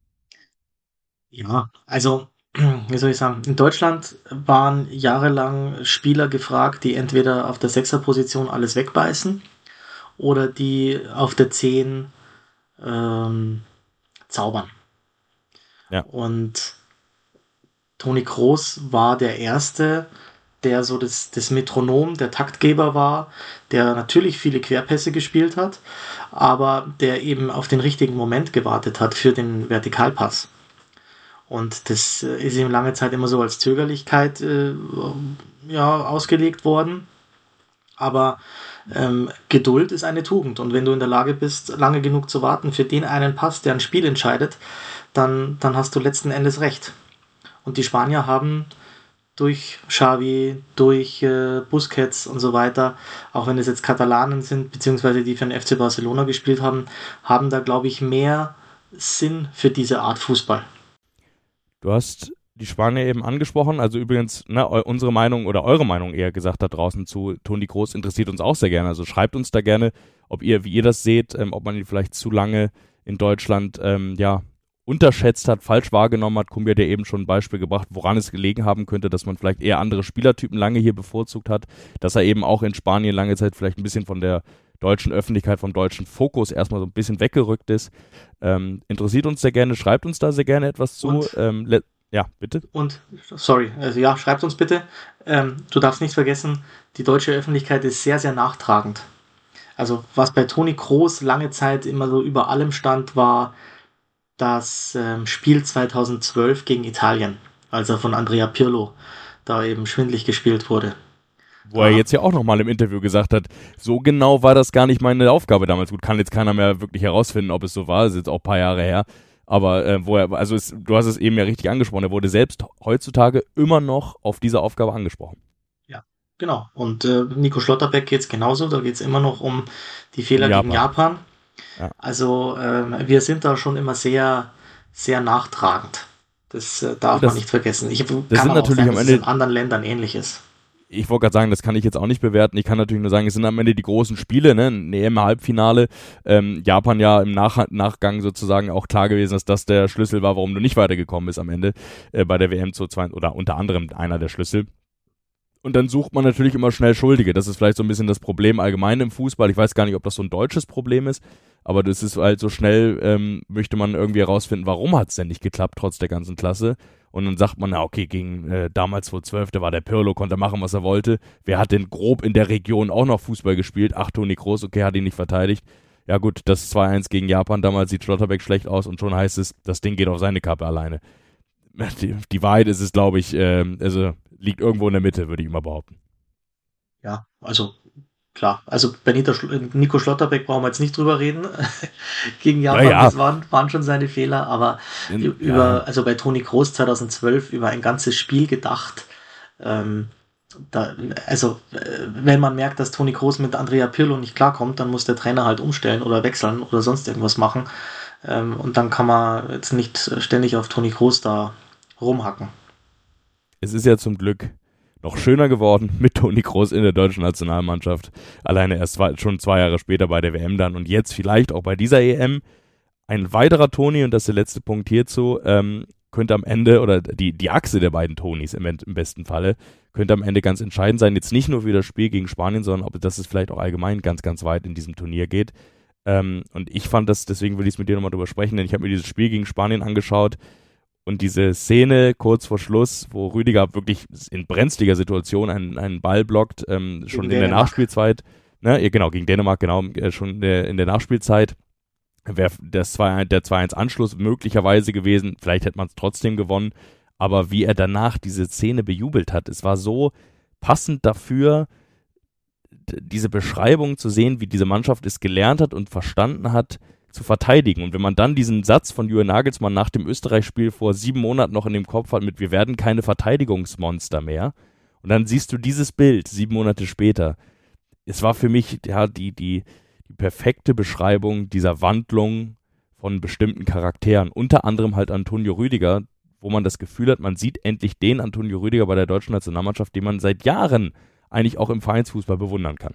Ja, also, wie soll ich sagen, in Deutschland waren jahrelang Spieler gefragt, die entweder auf der 6er-Position alles wegbeißen oder die auf der 10 zaubern. Ja. Und Toni Kroos war der Erste, der so das Metronom, der Taktgeber war, der natürlich viele Querpässe gespielt hat, aber der eben auf den richtigen Moment gewartet hat für den Vertikalpass. Und das ist ihm lange Zeit immer so als Zögerlichkeit ausgelegt worden. Aber Geduld ist eine Tugend. Und wenn du in der Lage bist, lange genug zu warten für den einen Pass, der ein Spiel entscheidet, dann hast du letzten Endes recht. Und die Spanier haben durch Xavi, durch Busquets und so weiter, auch wenn es jetzt Katalanen sind, beziehungsweise die für den FC Barcelona gespielt haben da, glaube ich, mehr Sinn für diese Art Fußball. Du hast die Spanier eben angesprochen, also übrigens unsere Meinung oder eure Meinung eher gesagt da draußen zu Toni Kroos interessiert uns auch sehr gerne, also schreibt uns da gerne, wie ihr das seht, ob man ihn vielleicht zu lange in Deutschland unterschätzt hat, falsch wahrgenommen hat. Kumbi hat ja eben schon ein Beispiel gebracht, woran es gelegen haben könnte, dass man vielleicht eher andere Spielertypen lange hier bevorzugt hat, dass er eben auch in Spanien lange Zeit vielleicht ein bisschen von der deutschen Öffentlichkeit, vom deutschen Fokus erstmal so ein bisschen weggerückt ist. Interessiert uns sehr gerne, schreibt uns da sehr gerne etwas zu. Ja, bitte. Und, sorry, also ja, schreibt uns bitte. Du darfst nicht vergessen, die deutsche Öffentlichkeit ist sehr, sehr nachtragend. Also was bei Toni Kroos lange Zeit immer so über allem stand, war das Spiel 2012 gegen Italien, als er von Andrea Pirlo da eben schwindlig gespielt wurde. Wo er jetzt ja auch nochmal im Interview gesagt hat, so genau war das gar nicht meine Aufgabe damals. Gut, kann jetzt keiner mehr wirklich herausfinden, ob es so war, das ist jetzt auch ein paar Jahre her. Aber du hast es eben ja richtig angesprochen, er wurde selbst heutzutage immer noch auf diese Aufgabe angesprochen. Ja, genau. Und Nico Schlotterbeck geht es genauso, da geht es immer noch um die Fehler gegen Japan. Ja. Also wir sind da schon immer sehr, sehr nachtragend. Das darf man nicht vergessen. Ich kann das sind auch natürlich sagen, am dass Ende es in anderen Ländern ähnlich ist. Ich wollte gerade sagen, das kann ich jetzt auch nicht bewerten. Ich kann natürlich nur sagen, es sind am Ende die großen Spiele, ne? Ein EM-Halbfinale. Japan ja im Nachgang sozusagen auch klar gewesen, dass das der Schlüssel war, warum du nicht weitergekommen bist am Ende bei der WM 2022 oder unter anderem einer der Schlüssel. Und dann sucht man natürlich immer schnell Schuldige. Das ist vielleicht so ein bisschen das Problem allgemein im Fußball. Ich weiß gar nicht, ob das so ein deutsches Problem ist, aber das ist halt so schnell, möchte man irgendwie herausfinden, warum hat es denn nicht geklappt, trotz der ganzen Klasse. Und dann sagt man, na okay, gegen damals 2012, da war der Pirlo, konnte machen, was er wollte. Wer hat denn grob in der Region auch noch Fußball gespielt? Ach, Toni Kroos, okay, hat ihn nicht verteidigt. Ja gut, das 2-1 gegen Japan, damals sieht Schlotterbeck schlecht aus und schon heißt es, das Ding geht auf seine Kappe alleine. Die Wahrheit ist es, glaube ich, also liegt irgendwo in der Mitte, würde ich immer behaupten. Ja, also klar. Also bei Nico Schlotterbeck brauchen wir jetzt nicht drüber reden. Gegen Japan, ja. Das waren schon seine Fehler, aber also bei Toni Kroos 2012 über ein ganzes Spiel gedacht. Wenn man merkt, dass Toni Kroos mit Andrea Pirlo nicht klarkommt, dann muss der Trainer halt umstellen oder wechseln oder sonst irgendwas machen. Und dann kann man jetzt nicht ständig auf Toni Kroos da rumhacken. Es ist ja zum Glück noch schöner geworden mit Toni Kroos in der deutschen Nationalmannschaft. Alleine erst schon 2 Jahre später bei der WM dann und jetzt vielleicht auch bei dieser EM. Ein weiterer Toni, und das ist der letzte Punkt hierzu, könnte am Ende, oder die Achse der beiden Tonis im besten Falle, könnte am Ende ganz entscheidend sein. Jetzt nicht nur für das Spiel gegen Spanien, sondern dass es vielleicht auch allgemein ganz, ganz weit in diesem Turnier geht. Und ich fand das, deswegen will ich es mit dir nochmal drüber sprechen, denn ich habe mir dieses Spiel gegen Spanien angeschaut. Und diese Szene kurz vor Schluss, wo Rüdiger wirklich in brenzliger Situation einen Ball blockt, schon in der Nachspielzeit, ne, genau, gegen Dänemark, genau, schon in der Nachspielzeit, wäre der 2-1-Anschluss möglicherweise gewesen, vielleicht hätte man es trotzdem gewonnen, aber wie er danach diese Szene bejubelt hat, es war so passend dafür, diese Beschreibung zu sehen, wie diese Mannschaft es gelernt hat und verstanden hat, zu verteidigen. Und wenn man dann diesen Satz von Julian Nagelsmann nach dem Österreich-Spiel vor 7 Monaten noch in dem Kopf hat mit wir werden keine Verteidigungsmonster mehr und dann siehst du dieses Bild 7 Monate später. Es war für mich ja die perfekte Beschreibung dieser Wandlung von bestimmten Charakteren, unter anderem halt Antonio Rüdiger, wo man das Gefühl hat, man sieht endlich den Antonio Rüdiger bei der deutschen Nationalmannschaft, den man seit Jahren eigentlich auch im Vereinsfußball bewundern kann.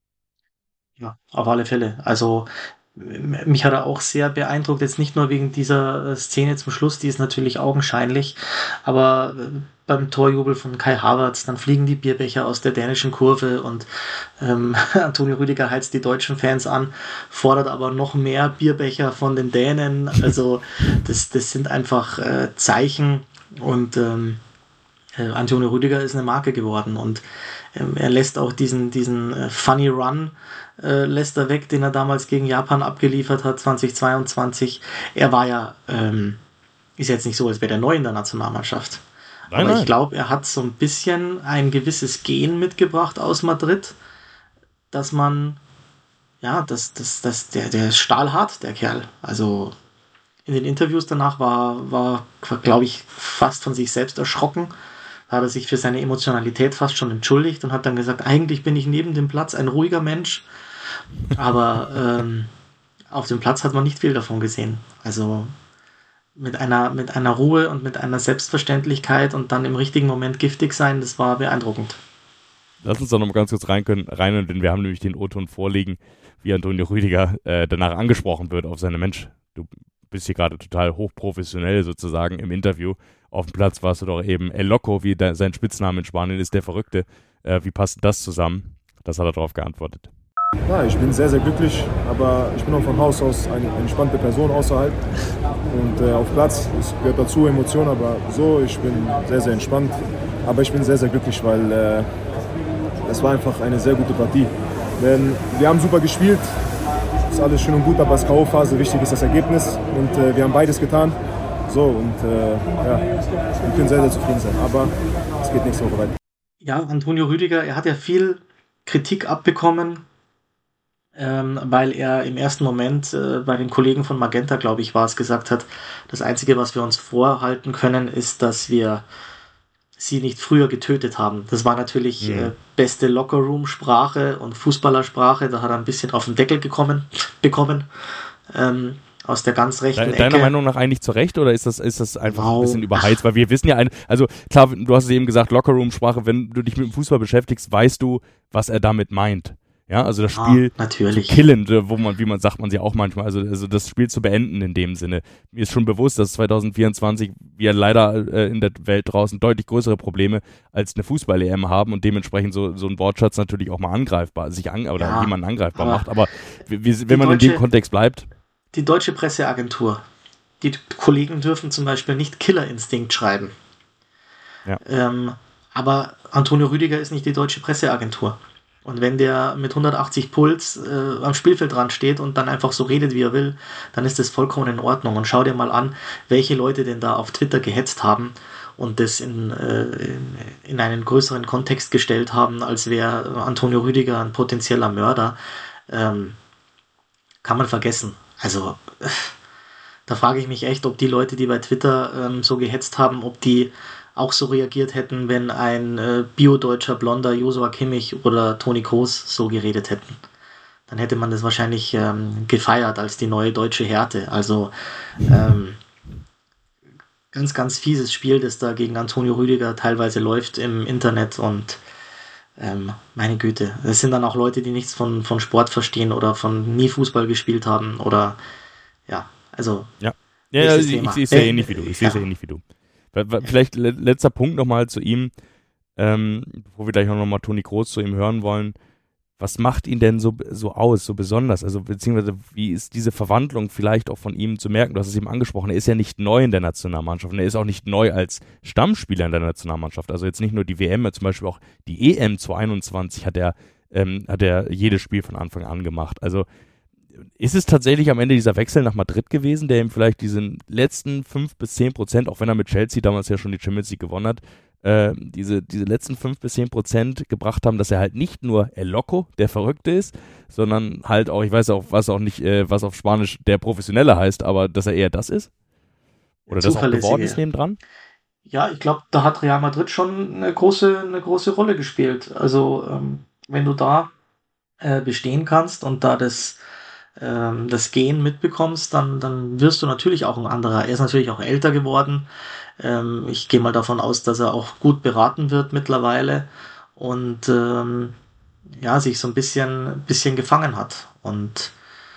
Ja, auf alle Fälle. Also mich hat er auch sehr beeindruckt, jetzt nicht nur wegen dieser Szene zum Schluss, die ist natürlich augenscheinlich, aber beim Torjubel von Kai Havertz, dann fliegen die Bierbecher aus der dänischen Kurve und Antonio Rüdiger heizt die deutschen Fans an, fordert aber noch mehr Bierbecher von den Dänen, also das sind einfach Zeichen und Antonio Rüdiger ist eine Marke geworden und er lässt auch diesen Funny Run lässt er weg, den er damals gegen Japan abgeliefert hat, 2022. Er war ja, ist jetzt nicht so, als wäre der neu in der Nationalmannschaft. Aber ich glaube, er hat so ein bisschen ein gewisses Gen mitgebracht aus Madrid, dass man, ja, der ist stahlhart, der Kerl. Also in den Interviews danach war glaube ich, fast von sich selbst erschrocken. Da hat er sich für seine Emotionalität fast schon entschuldigt und hat dann gesagt, eigentlich bin ich neben dem Platz ein ruhiger Mensch. Aber auf dem Platz hat man nicht viel davon gesehen. Also mit einer Ruhe und mit einer Selbstverständlichkeit und dann im richtigen Moment giftig sein, das war beeindruckend. Lass uns doch noch mal ganz kurz rein, denn wir haben nämlich den O-Ton vorliegen, wie Antonio Rüdiger danach angesprochen wird auf seine Mensch, du bist hier gerade total hochprofessionell sozusagen im Interview. Auf dem Platz warst du doch eben El Loco, wie sein Spitzname in Spanien ist, der Verrückte. Wie passt das zusammen? Das hat er darauf geantwortet. Ja, ich bin sehr, sehr glücklich, aber ich bin auch von Haus aus eine entspannte Person außerhalb und auf Platz. Es gehört dazu, Emotionen, aber so, ich bin sehr, sehr entspannt. Aber ich bin sehr, sehr glücklich, weil es war einfach eine sehr gute Partie. Denn wir haben super gespielt, ist alles schön und gut, aber es ist K.O.-Phase, wichtig ist das Ergebnis und wir haben beides getan. So, und ja, wir können sehr, sehr zufrieden sein, aber es geht nächste Woche weiter. Ja, Antonio Rüdiger, er hat ja viel Kritik abbekommen, weil er im ersten Moment bei den Kollegen von Magenta, glaube ich, war es, gesagt hat, das Einzige, was wir uns vorhalten können, ist, dass wir sie nicht früher getötet haben. Das war natürlich beste Lockerroom-Sprache und Fußballersprache, da hat er ein bisschen auf den Deckel bekommen. Aus der ganz rechten Ecke. Deiner Meinung nach eigentlich zu Recht oder ist das einfach ein bisschen überheizt? Weil wir wissen ja, also klar, du hast es eben gesagt, Lockerroom-Sprache, wenn du dich mit dem Fußball beschäftigst, weißt du, was er damit meint. Ja, also das Spiel zu killen, wie man sie auch manchmal, also das Spiel zu beenden in dem Sinne. Mir ist schon bewusst, dass 2024 wir leider in der Welt draußen deutlich größere Probleme als eine Fußball-EM haben und dementsprechend so ein Wortschatz natürlich auch mal angreifbar, jemanden angreifbar macht. Aber wenn man in dem Kontext bleibt. Die deutsche Presseagentur, die Kollegen dürfen zum Beispiel nicht Killerinstinkt schreiben. Ja. Aber Antonio Rüdiger ist nicht die deutsche Presseagentur. Und wenn der mit 180 Puls am Spielfeldrand steht und dann einfach so redet, wie er will, dann ist das vollkommen in Ordnung. Und schau dir mal an, welche Leute denn da auf Twitter gehetzt haben und das in einen größeren Kontext gestellt haben, als wäre Antonio Rüdiger ein potenzieller Mörder. Kann man vergessen. Also, da frage ich mich echt, ob die Leute, die bei Twitter so gehetzt haben, ob die auch so reagiert hätten, wenn ein biodeutscher blonder Joshua Kimmich oder Toni Kroos so geredet hätten. Dann hätte man das wahrscheinlich gefeiert als die neue deutsche Härte. Also ganz, ganz fieses Spiel, das da gegen Antonio Rüdiger teilweise läuft im Internet und meine Güte, das sind dann auch Leute, die nichts von Sport verstehen oder von nie Fußball gespielt haben oder also. Ja, ich sehe es ja ähnlich wie du. Vielleicht letzter Punkt nochmal zu ihm, bevor wir gleich nochmal Toni Kroos zu ihm hören wollen. Was macht ihn denn so aus, so besonders? Also beziehungsweise wie ist diese Verwandlung vielleicht auch von ihm zu merken? Du hast es eben angesprochen, er ist ja nicht neu in der Nationalmannschaft und er ist auch nicht neu als Stammspieler in der Nationalmannschaft. Also jetzt nicht nur die WM, zum Beispiel auch die EM 2021 hat er jedes Spiel von Anfang an gemacht. Also ist es tatsächlich am Ende dieser Wechsel nach Madrid gewesen, der ihm vielleicht diesen letzten 5-10%, auch wenn er mit Chelsea damals ja schon die Champions League gewonnen hat, diese letzten 5-10% gebracht haben, dass er halt nicht nur El Loco, der Verrückte ist, sondern halt auch, ich weiß auch, was auf Spanisch der Professionelle heißt, aber dass er eher das ist? Oder das auch geworden ist nebendran? Ja, ich glaube, da hat Real Madrid schon eine große Rolle gespielt. Also, wenn du da bestehen kannst und da das Gehen mitbekommst, dann wirst du natürlich auch ein anderer. Er ist natürlich auch älter geworden. Ich gehe mal davon aus, dass er auch gut beraten wird mittlerweile und sich so ein bisschen gefangen hat. Und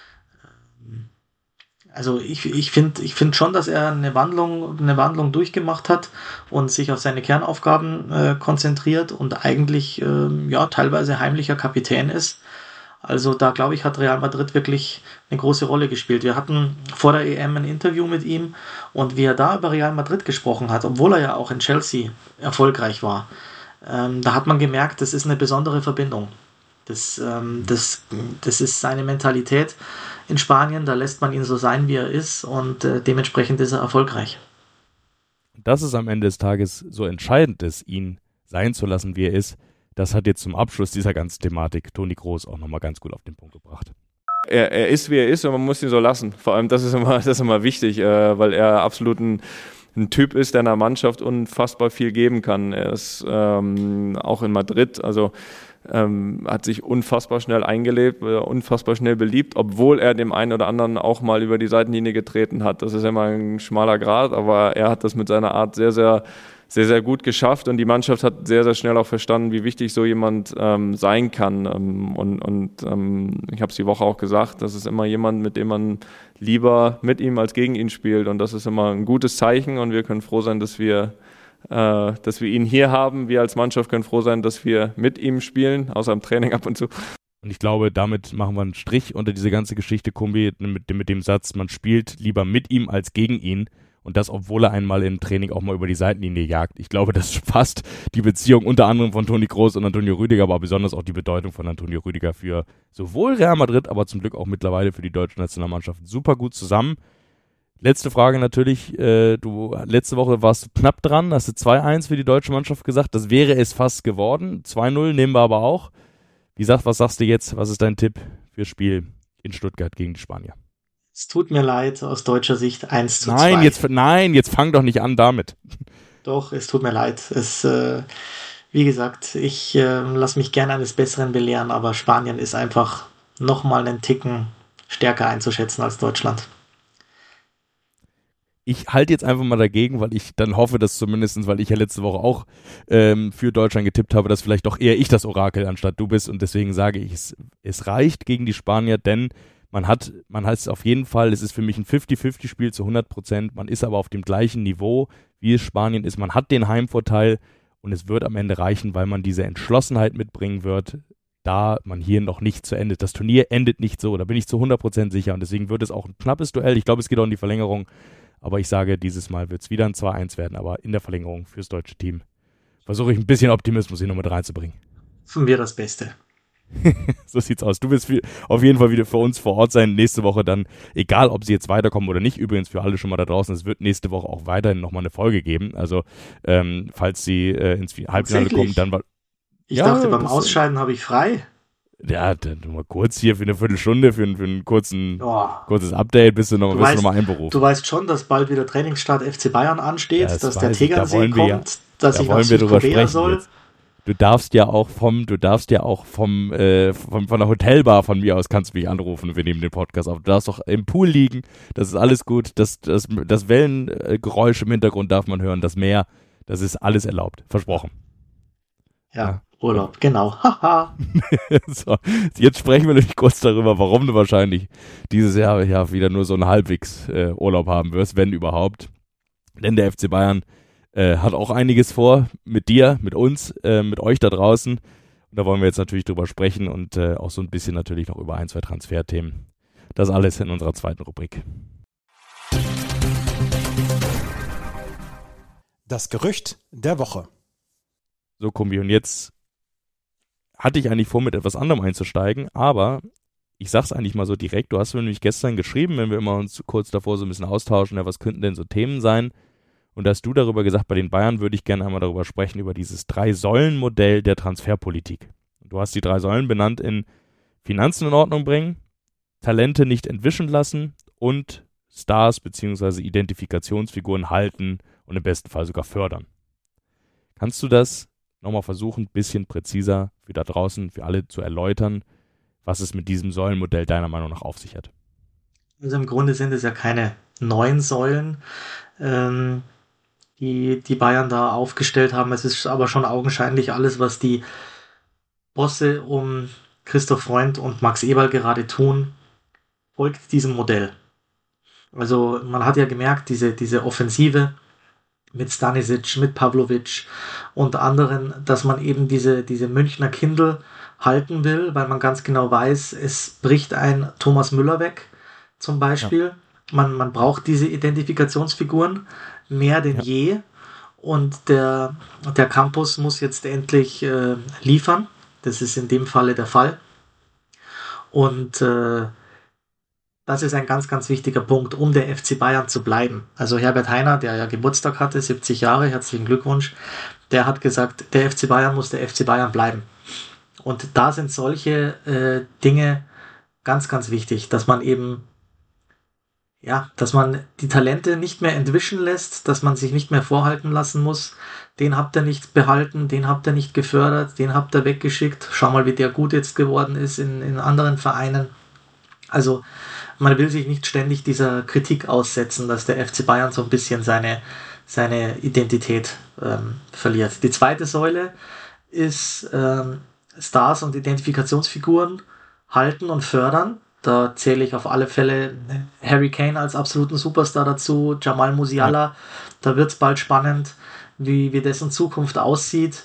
also ich finde schon, dass er eine Wandlung durchgemacht hat und sich auf seine Kernaufgaben konzentriert und eigentlich teilweise heimlicher Kapitän ist. Also da, glaube ich, hat Real Madrid wirklich eine große Rolle gespielt. Wir hatten vor der EM ein Interview mit ihm und wie er da über Real Madrid gesprochen hat, obwohl er ja auch in Chelsea erfolgreich war, da hat man gemerkt, das ist eine besondere Verbindung. Das ist seine Mentalität in Spanien, da lässt man ihn so sein, wie er ist und dementsprechend ist er erfolgreich. Dass es am Ende des Tages so entscheidend ist, ihn sein zu lassen, wie er ist, das hat jetzt zum Abschluss dieser ganzen Thematik Toni Kroos auch nochmal ganz gut auf den Punkt gebracht. Er ist, wie er ist und man muss ihn so lassen. Vor allem, das ist immer wichtig, weil er absolut ein Typ ist, der einer Mannschaft unfassbar viel geben kann. Er ist auch in Madrid, also hat sich unfassbar schnell eingelebt, unfassbar schnell beliebt, obwohl er dem einen oder anderen auch mal über die Seitenlinie getreten hat. Das ist immer ein schmaler Grat, aber er hat das mit seiner Art sehr, sehr, sehr, sehr gut geschafft und die Mannschaft hat sehr, sehr schnell auch verstanden, wie wichtig so jemand sein kann. Ich habe es die Woche auch gesagt, das ist immer jemand, mit dem man lieber mit ihm als gegen ihn spielt und das ist immer ein gutes Zeichen und wir können froh sein, dass wir ihn hier haben. Wir als Mannschaft können froh sein, dass wir mit ihm spielen, außer im Training ab und zu. Und ich glaube, damit machen wir einen Strich unter diese ganze Geschichte, Kumbi, mit dem Satz, man spielt lieber mit ihm als gegen ihn. Und das, obwohl er einmal im Training auch mal über die Seitenlinie jagt. Ich glaube, das fasst die Beziehung unter anderem von Toni Kroos und Antonio Rüdiger, aber besonders auch die Bedeutung von Antonio Rüdiger für sowohl Real Madrid, aber zum Glück auch mittlerweile für die deutsche Nationalmannschaft super gut zusammen. Letzte Frage natürlich, letzte Woche warst du knapp dran, hast du 2-1 für die deutsche Mannschaft gesagt, das wäre es fast geworden, 2-0 nehmen wir aber auch. Was sagst du jetzt, was ist dein Tipp fürs Spiel in Stuttgart gegen die Spanier? Es tut mir leid, aus deutscher Sicht 1-2. Nein, jetzt fang doch nicht an damit. Doch, es tut mir leid. Wie gesagt, ich lasse mich gerne eines Besseren belehren, aber Spanien ist einfach nochmal einen Ticken stärker einzuschätzen als Deutschland. Ich halte jetzt einfach mal dagegen, weil ich dann hoffe, dass zumindest, weil ich ja letzte Woche auch für Deutschland getippt habe, dass vielleicht doch eher ich das Orakel anstatt du bist, und deswegen sage ich, es reicht gegen die Spanier, denn man hat es auf jeden Fall, es ist für mich ein 50-50-Spiel zu 100%, man ist aber auf dem gleichen Niveau, wie es Spanien ist, man hat den Heimvorteil und es wird am Ende reichen, weil man diese Entschlossenheit mitbringen wird, da man hier noch nicht zu Ende, das Turnier endet nicht so, da bin ich zu 100% sicher, und deswegen wird es auch ein knappes Duell, ich glaube, es geht auch in die Verlängerung. Aber ich sage, dieses Mal wird es wieder ein 2-1 werden, aber in der Verlängerung fürs deutsche Team versuche ich ein bisschen Optimismus hier noch mit reinzubringen. Von mir das Beste. So sieht's aus. Du wirst auf jeden Fall wieder für uns vor Ort sein. Nächste Woche dann, egal ob sie jetzt weiterkommen oder nicht, übrigens für alle schon mal da draußen, es wird nächste Woche auch weiterhin nochmal eine Folge geben. Also, falls sie ins Halbfinale kommen, dann war. Ich dachte, beim Ausscheiden habe ich frei. Ja, dann mal kurz hier für eine Viertelstunde, für ein kurzes Update, bist du nochmal einberufen. Du weißt schon, dass bald wieder Trainingsstart FC Bayern ansteht, ja, dass der Tegernsee kommt, dass ich nach Südkorea soll. Jetzt. Du darfst ja auch von der Hotelbar von mir aus kannst du mich anrufen und wir nehmen den Podcast auf. Du darfst doch im Pool liegen, das ist alles gut, das Wellengeräusch im Hintergrund darf man hören, das Meer, das ist alles erlaubt, versprochen. Ja. Urlaub, genau. Haha. So, jetzt sprechen wir nämlich kurz darüber, warum du wahrscheinlich dieses Jahr ja wieder nur so einen halbwegs Urlaub haben wirst, wenn überhaupt. Denn der FC Bayern hat auch einiges vor mit dir, mit uns, mit euch da draußen. Und da wollen wir jetzt natürlich drüber sprechen und auch so ein bisschen natürlich noch über 1, 2 Transferthemen. Das alles in unserer zweiten Rubrik. Das Gerücht der Woche. So, Kumbi, und jetzt hatte ich eigentlich vor, mit etwas anderem einzusteigen, aber ich sag's eigentlich mal so direkt, du hast mir nämlich gestern geschrieben, wenn wir immer uns kurz davor so ein bisschen austauschen, ja, was könnten denn so Themen sein? Und da hast du darüber gesagt, bei den Bayern würde ich gerne einmal darüber sprechen, über dieses 3-Säulen-Modell der Transferpolitik. Du hast die 3 Säulen benannt in Finanzen in Ordnung bringen, Talente nicht entwischen lassen und Stars bzw. Identifikationsfiguren halten und im besten Fall sogar fördern. Kannst du das nochmal versuchen, ein bisschen präziser für da draußen, für alle zu erläutern, was es mit diesem Säulenmodell deiner Meinung nach auf sich hat? Also im Grunde sind es ja keine 9 Säulen, die Bayern da aufgestellt haben. Es ist aber schon augenscheinlich alles, was die Bosse um Christoph Freund und Max Eberl gerade tun, folgt diesem Modell. Also man hat ja gemerkt, diese Offensive mit Stanisic, mit Pavlovic und anderen, dass man eben diese Münchner Kindl halten will, weil man ganz genau weiß, es bricht ein Thomas Müller weg, zum Beispiel. Ja. Man braucht diese Identifikationsfiguren mehr denn je, und der Campus muss jetzt endlich liefern. Das ist in dem Falle der Fall. Und das ist ein ganz, ganz wichtiger Punkt, um der FC Bayern zu bleiben. Also Herbert Hainer, der ja Geburtstag hatte, 70 Jahre, herzlichen Glückwunsch, der hat gesagt, der FC Bayern muss der FC Bayern bleiben. Und da sind solche Dinge ganz, ganz wichtig, dass man eben, dass man die Talente nicht mehr entwischen lässt, dass man sich nicht mehr vorhalten lassen muss. Den habt ihr nicht behalten, den habt ihr nicht gefördert, den habt ihr weggeschickt. Schau mal, wie der gut jetzt geworden ist in anderen Vereinen. Also man will sich nicht ständig dieser Kritik aussetzen, dass der FC Bayern so ein bisschen seine Identität verliert. Die zweite Säule ist Stars und Identifikationsfiguren halten und fördern. Da zähle ich auf alle Fälle Harry Kane als absoluten Superstar dazu, Jamal Musiala. Da wird es bald spannend, wie dessen Zukunft aussieht.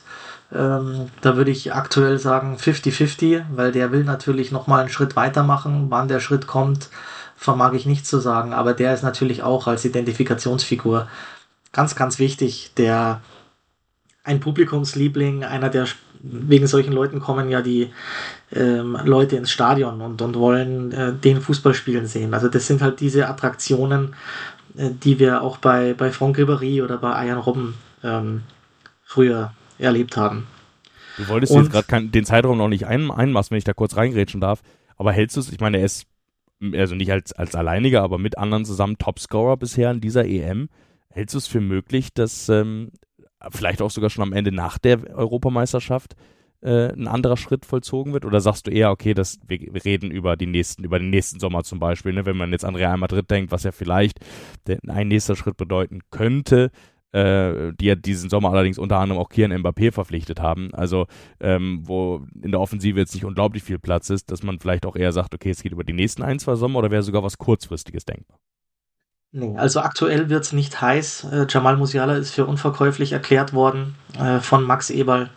Da würde ich aktuell sagen 50-50, weil der will natürlich nochmal einen Schritt weitermachen. Wann der Schritt kommt, vermag ich nicht zu sagen, aber der ist natürlich auch als Identifikationsfigur ganz, ganz wichtig. Ein Publikumsliebling, wegen solchen Leuten kommen ja die Leute ins Stadion und wollen den Fußball spielen sehen. Also das sind halt diese Attraktionen, die wir auch bei Franck Ribéry oder bei Arjen Robben früher erlebt haben. Du wolltest jetzt gerade den Zeitraum noch nicht einmaßen, wenn ich da kurz reingrätschen darf, aber hältst du es, ich meine, er ist also nicht als alleiniger, aber mit anderen zusammen Topscorer bisher in dieser EM, hältst du es für möglich, dass vielleicht auch sogar schon am Ende nach der Europameisterschaft ein anderer Schritt vollzogen wird? Oder sagst du eher, okay, wir reden über den nächsten Sommer zum Beispiel, ne? Wenn man jetzt an Real Madrid denkt, was ja vielleicht ein nächster Schritt bedeuten könnte, die ja diesen Sommer allerdings unter anderem auch Kylian Mbappé verpflichtet haben, also wo in der Offensive jetzt nicht unglaublich viel Platz ist, dass man vielleicht auch eher sagt, okay, es geht über die nächsten 1-2 Sommer, oder wäre sogar was Kurzfristiges denkbar? Nee, also aktuell wird es nicht heiß. Jamal Musiala ist für unverkäuflich erklärt worden von Max Eberl.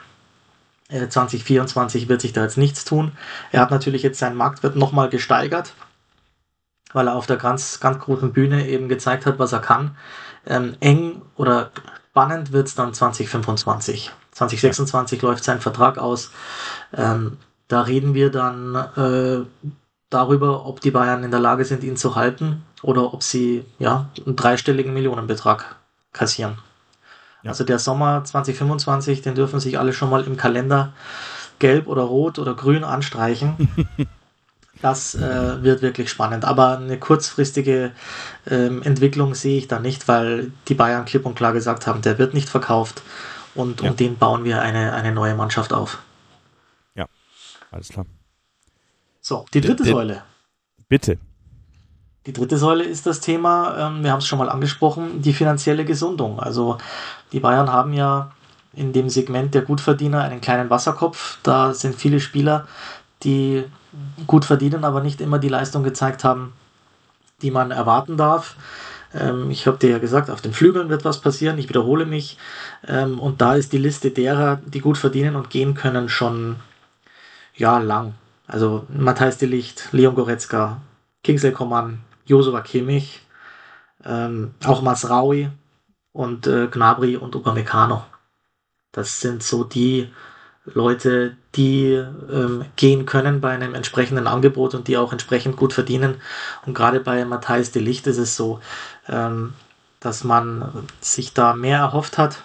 2024 wird sich da jetzt nichts tun. Er hat natürlich jetzt seinen Marktwert nochmal gesteigert, weil er auf der ganz, ganz großen Bühne eben gezeigt hat, was er kann. Eng oder spannend wird es dann 2025. 2026 läuft sein Vertrag aus. Da reden wir dann darüber, ob die Bayern in der Lage sind, ihn zu halten oder ob sie einen dreistelligen Millionenbetrag kassieren. Ja. Also der Sommer 2025, den dürfen sich alle schon mal im Kalender gelb oder rot oder grün anstreichen. Das wird wirklich spannend. Aber eine kurzfristige Entwicklung sehe ich da nicht, weil die Bayern klipp und klar gesagt haben, der wird nicht verkauft und um den bauen wir eine neue Mannschaft auf. Ja, alles klar. So, die dritte Säule. Bitte. Die dritte Säule ist das Thema, wir haben es schon mal angesprochen, die finanzielle Gesundung. Also die Bayern haben ja in dem Segment der Gutverdiener einen kleinen Wasserkopf. Da sind viele Spieler, die gut verdienen, aber nicht immer die Leistung gezeigt haben, die man erwarten darf. Ich habe dir ja gesagt, auf den Flügeln wird was passieren, ich wiederhole mich. Und da ist die Liste derer, die gut verdienen und gehen können, schon lang. Also Matthijs de Ligt, Leon Goretzka, Kingsley Coman, Joshua Kimmich, auch Mazraoui und Gnabry und Upamecano. Das sind so die Leute, die gehen können bei einem entsprechenden Angebot und die auch entsprechend gut verdienen. Und gerade bei Matthijs de Ligt ist es so, dass man sich da mehr erhofft hat.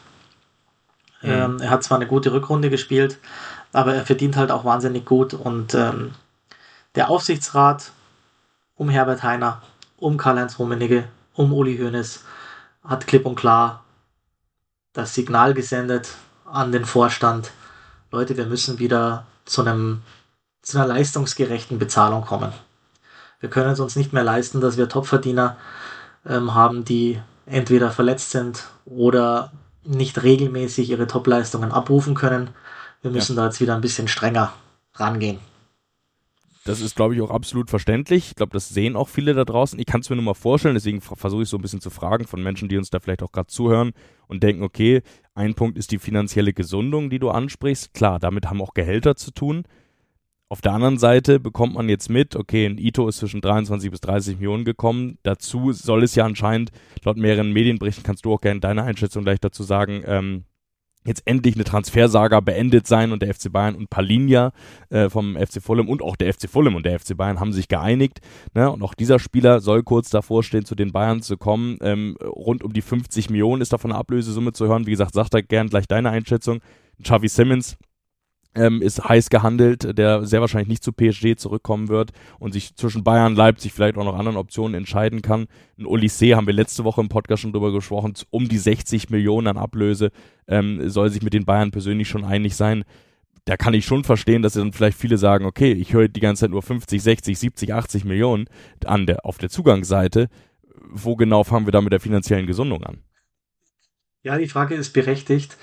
Er hat zwar eine gute Rückrunde gespielt, aber er verdient halt auch wahnsinnig gut. Und der Aufsichtsrat um Herbert Hainer, um Karl-Heinz Rummenigge, um Uli Hoeneß hat klipp und klar das Signal gesendet an den Vorstand: Leute, wir müssen wieder zu einer leistungsgerechten Bezahlung kommen. Wir können es uns nicht mehr leisten, dass wir Topverdiener haben, die entweder verletzt sind oder nicht regelmäßig ihre Topleistungen abrufen können. Wir müssen da jetzt wieder ein bisschen strenger rangehen. Das ist, glaube ich, auch absolut verständlich. Ich glaube, das sehen auch viele da draußen. Ich kann es mir nur mal vorstellen, deswegen versuche ich so ein bisschen zu fragen von Menschen, die uns da vielleicht auch gerade zuhören und denken, okay, ein Punkt ist die finanzielle Gesundung, die du ansprichst. Klar, damit haben auch Gehälter zu tun. Auf der anderen Seite bekommt man jetzt mit, okay, ein Ito ist zwischen 23 bis 30 Millionen gekommen. Dazu soll es ja anscheinend, laut mehreren Medienberichten, kannst du auch gerne deine Einschätzung gleich dazu sagen, jetzt endlich eine Transfersaga beendet sein und der FC Bayern und Palhinha vom FC Fulham und auch der FC Fulham und der FC Bayern haben sich geeinigt, ne? Und auch dieser Spieler soll kurz davor stehen, zu den Bayern zu kommen. Rund um die 50 Millionen ist davon eine Ablösesumme zu hören. Wie gesagt, sag da gern gleich deine Einschätzung. Xavi Simons ist heiß gehandelt, der sehr wahrscheinlich nicht zu PSG zurückkommen wird und sich zwischen Bayern, Leipzig, vielleicht auch noch anderen Optionen entscheiden kann. Ein Olysee, haben wir letzte Woche im Podcast schon drüber gesprochen, um die 60 Millionen an Ablöse, soll sich mit den Bayern persönlich schon einig sein. Da kann ich schon verstehen, dass dann vielleicht viele sagen, okay, ich höre die ganze Zeit nur 50, 60, 70, 80 Millionen auf der Zugangsseite. Wo genau fangen wir da mit der finanziellen Gesundung an? Ja, die Frage ist berechtigt.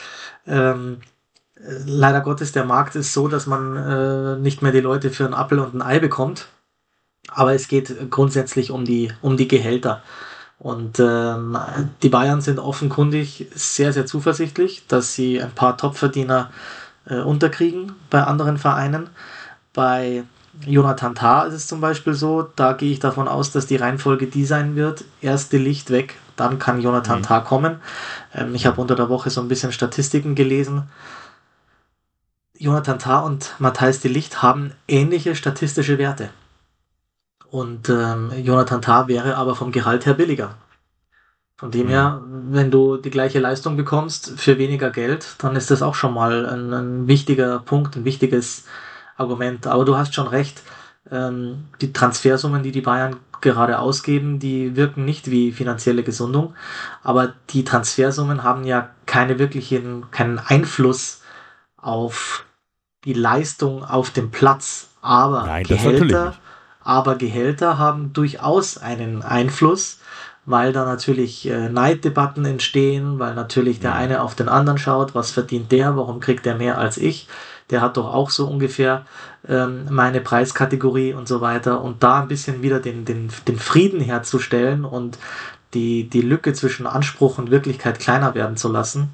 Leider Gottes, der Markt ist so, dass man nicht mehr die Leute für einen Apfel und ein Ei bekommt. Aber es geht grundsätzlich um die Gehälter. Und die Bayern sind offenkundig sehr, sehr zuversichtlich, dass sie ein paar Topverdiener unterkriegen bei anderen Vereinen. Bei Jonathan Tah ist es zum Beispiel so, da gehe ich davon aus, dass die Reihenfolge die sein wird, erst De Ligt weg, dann kann Jonathan Tah kommen. Ich habe unter der Woche so ein bisschen Statistiken gelesen. Jonathan Tah und Matthijs De Ligt haben ähnliche statistische Werte. Und Jonathan Tah wäre aber vom Gehalt her billiger. Von dem her, wenn du die gleiche Leistung bekommst für weniger Geld, dann ist das auch schon mal ein wichtiger Punkt, ein wichtiges Argument. Aber du hast schon recht, die Transfersummen, die Bayern gerade ausgeben, die wirken nicht wie finanzielle Gesundung, aber die Transfersummen haben ja keinen Einfluss auf die Leistung auf dem Platz. Aber Nein, Gehälter haben durchaus einen Einfluss, weil da natürlich Neiddebatten entstehen, weil natürlich der eine auf den anderen schaut, was verdient der, warum kriegt der mehr als ich, der hat doch auch so ungefähr meine Preiskategorie und so weiter, und da ein bisschen wieder den Frieden herzustellen und die Lücke zwischen Anspruch und Wirklichkeit kleiner werden zu lassen,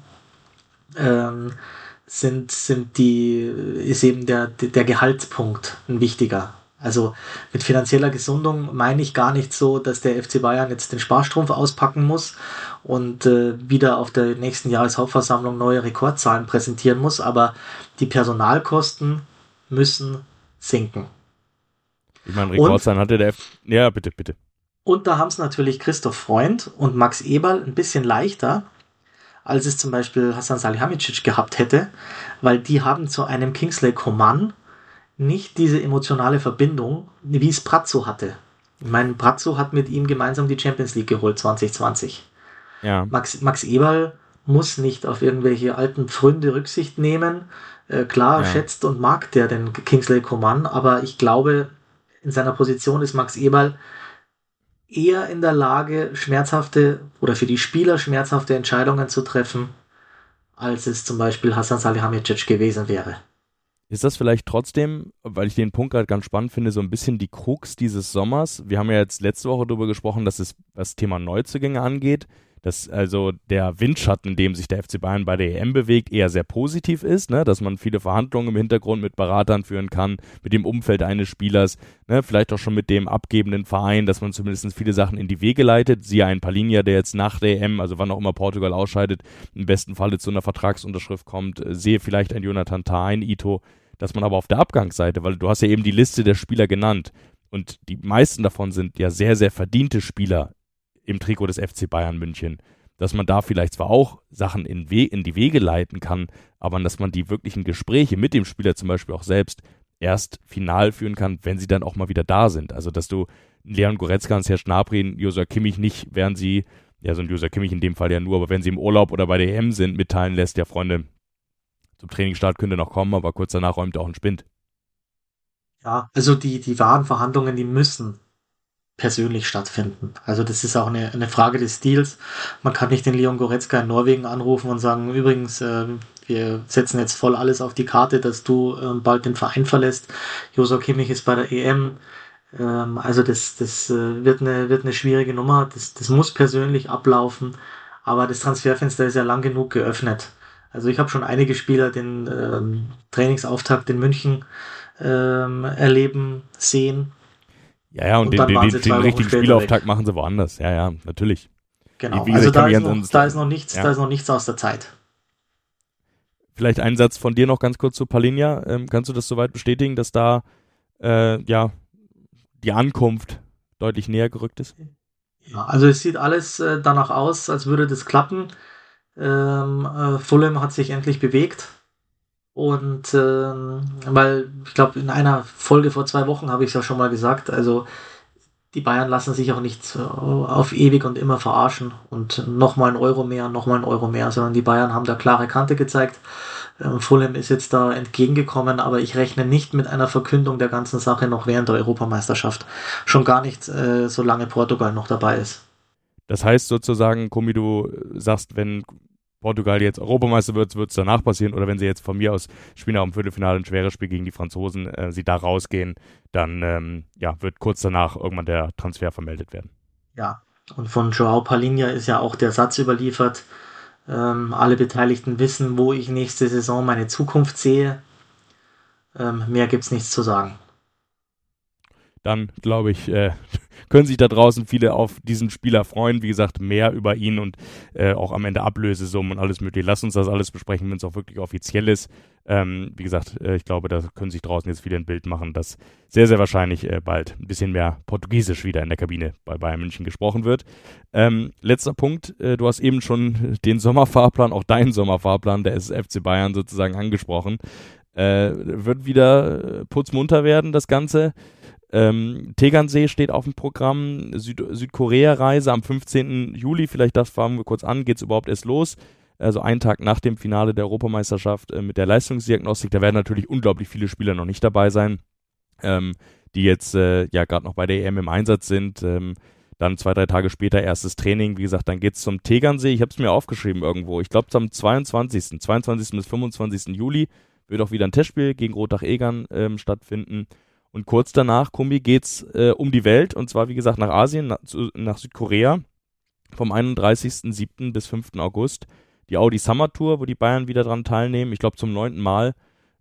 ist eben der Gehaltspunkt ein wichtiger. Also mit finanzieller Gesundung meine ich gar nicht so, dass der FC Bayern jetzt den Sparstrumpf auspacken muss und wieder auf der nächsten Jahreshauptversammlung neue Rekordzahlen präsentieren muss, aber die Personalkosten müssen sinken. Ich meine, Rekordzahlen hatte der Ja, bitte. Und da haben es natürlich Christoph Freund und Max Eberl ein bisschen leichter, als es zum Beispiel Hasan Salihamidzic gehabt hätte, weil die haben zu einem Kingsley Coman nicht diese emotionale Verbindung, wie es Brazzo hatte. Ich meine, Brazzo hat mit ihm gemeinsam die Champions League geholt 2020. Ja. Max Eberl muss nicht auf irgendwelche alten Pfründe Rücksicht nehmen. Klar, schätzt und mag der den Kingsley Coman, aber ich glaube, in seiner Position ist Max Eberl eher in der Lage, schmerzhafte oder für die Spieler schmerzhafte Entscheidungen zu treffen, als es zum Beispiel Hasan Salihamidzic gewesen wäre. Ist das vielleicht trotzdem, weil ich den Punkt gerade ganz spannend finde, so ein bisschen die Krux dieses Sommers? Wir haben ja jetzt letzte Woche darüber gesprochen, dass es das Thema Neuzugänge angeht, dass also der Windschatten, in dem sich der FC Bayern bei der EM bewegt, eher sehr positiv ist, ne? Dass man viele Verhandlungen im Hintergrund mit Beratern führen kann, mit dem Umfeld eines Spielers, ne? Vielleicht auch schon mit dem abgebenden Verein, dass man zumindest viele Sachen in die Wege leitet. Siehe ein Palinha, der jetzt nach der EM, also wann auch immer Portugal ausscheidet, im besten Falle zu einer Vertragsunterschrift kommt. Sehe vielleicht ein Jonathan Tah, ein Ito, dass man aber auf der Abgangsseite, weil du hast ja eben die Liste der Spieler genannt und die meisten davon sind ja sehr, sehr verdiente Spieler im Trikot des FC Bayern München, dass man da vielleicht zwar auch Sachen in die Wege leiten kann, aber dass man die wirklichen Gespräche mit dem Spieler zum Beispiel auch selbst erst final führen kann, wenn sie dann auch mal wieder da sind. Also dass du Leon Goretzka und Serge Gnabry, Joshua Kimmich nicht, während sie, ja so ein Joshua Kimmich in dem Fall ja nur, aber wenn sie im Urlaub oder bei der EM sind, mitteilen lässt, ja Freunde, zum Trainingsstart könnte noch kommen, aber kurz danach räumt auch ein Spind. Ja, also die wahren Verhandlungen, die müssen persönlich stattfinden. Also das ist auch eine Frage des Stils. Man kann nicht den Leon Goretzka in Norwegen anrufen und sagen, übrigens, wir setzen jetzt voll alles auf die Karte, dass du bald den Verein verlässt. Joshua Kimmich ist bei der EM. Also das wird eine schwierige Nummer. Das muss persönlich ablaufen. Aber das Transferfenster ist ja lang genug geöffnet. Also ich habe schon einige Spieler den Trainingsauftakt in München erleben sehen. Ja, und den richtigen Spielauftakt machen sie woanders. Ja, natürlich. Genau, also da ist noch nichts aus der Zeit. Vielleicht ein Satz von dir noch ganz kurz zu Palinha. Kannst du das soweit bestätigen, dass da die Ankunft deutlich näher gerückt ist? Ja, also es sieht alles danach aus, als würde das klappen. Fulham hat sich endlich bewegt. Und weil, ich glaube, in einer Folge vor 2 Wochen habe ich es ja schon mal gesagt, also die Bayern lassen sich auch nicht auf ewig und immer verarschen und nochmal ein Euro mehr, sondern die Bayern haben da klare Kante gezeigt. Fulham ist jetzt da entgegengekommen, aber ich rechne nicht mit einer Verkündung der ganzen Sache noch während der Europameisterschaft. Schon gar nicht, solange Portugal noch dabei ist. Das heißt sozusagen, Komi, du sagst, wenn Portugal jetzt Europameister wird es danach passieren, oder wenn sie jetzt von mir aus spielen auch im Viertelfinale ein schweres Spiel gegen die Franzosen, sie da rausgehen, dann wird kurz danach irgendwann der Transfer vermeldet werden. Ja, und von João Palinha ist ja auch der Satz überliefert, Alle Beteiligten wissen, wo ich nächste Saison meine Zukunft sehe. Mehr gibt es nichts zu sagen. Dann, glaube ich, können sich da draußen viele auf diesen Spieler freuen. Wie gesagt, mehr über ihn und auch am Ende Ablösesummen und alles mögliche. Lass uns das alles besprechen, wenn es auch wirklich offiziell ist. Wie gesagt, ich glaube, da können sich draußen jetzt viele ein Bild machen, dass sehr, sehr wahrscheinlich bald ein bisschen mehr Portugiesisch wieder in der Kabine bei Bayern München gesprochen wird. Letzter Punkt, du hast eben schon den Sommerfahrplan, auch deinen Sommerfahrplan der FC Bayern sozusagen angesprochen. Wird wieder putzmunter werden, das Ganze. Tegernsee steht auf dem Programm, Südkorea-Reise am 15. Juli, vielleicht das fangen wir kurz an, geht es überhaupt erst los, also einen Tag nach dem Finale der Europameisterschaft mit der Leistungsdiagnostik, da werden natürlich unglaublich viele Spieler noch nicht dabei sein, die jetzt ja gerade noch bei der EM im Einsatz sind, dann 2-3 Tage später erstes Training, wie gesagt, dann geht es zum Tegernsee, ich habe es mir aufgeschrieben irgendwo, ich glaube es am 22. bis 25. Juli wird auch wieder ein Testspiel gegen Rotach-Egern stattfinden. Und kurz danach, Kumbi, geht's um die Welt und zwar, wie gesagt, nach Asien, nach Südkorea vom 31.07. bis 5. August. Die Audi Summer Tour, wo die Bayern wieder dran teilnehmen, ich glaube zum 9. Mal.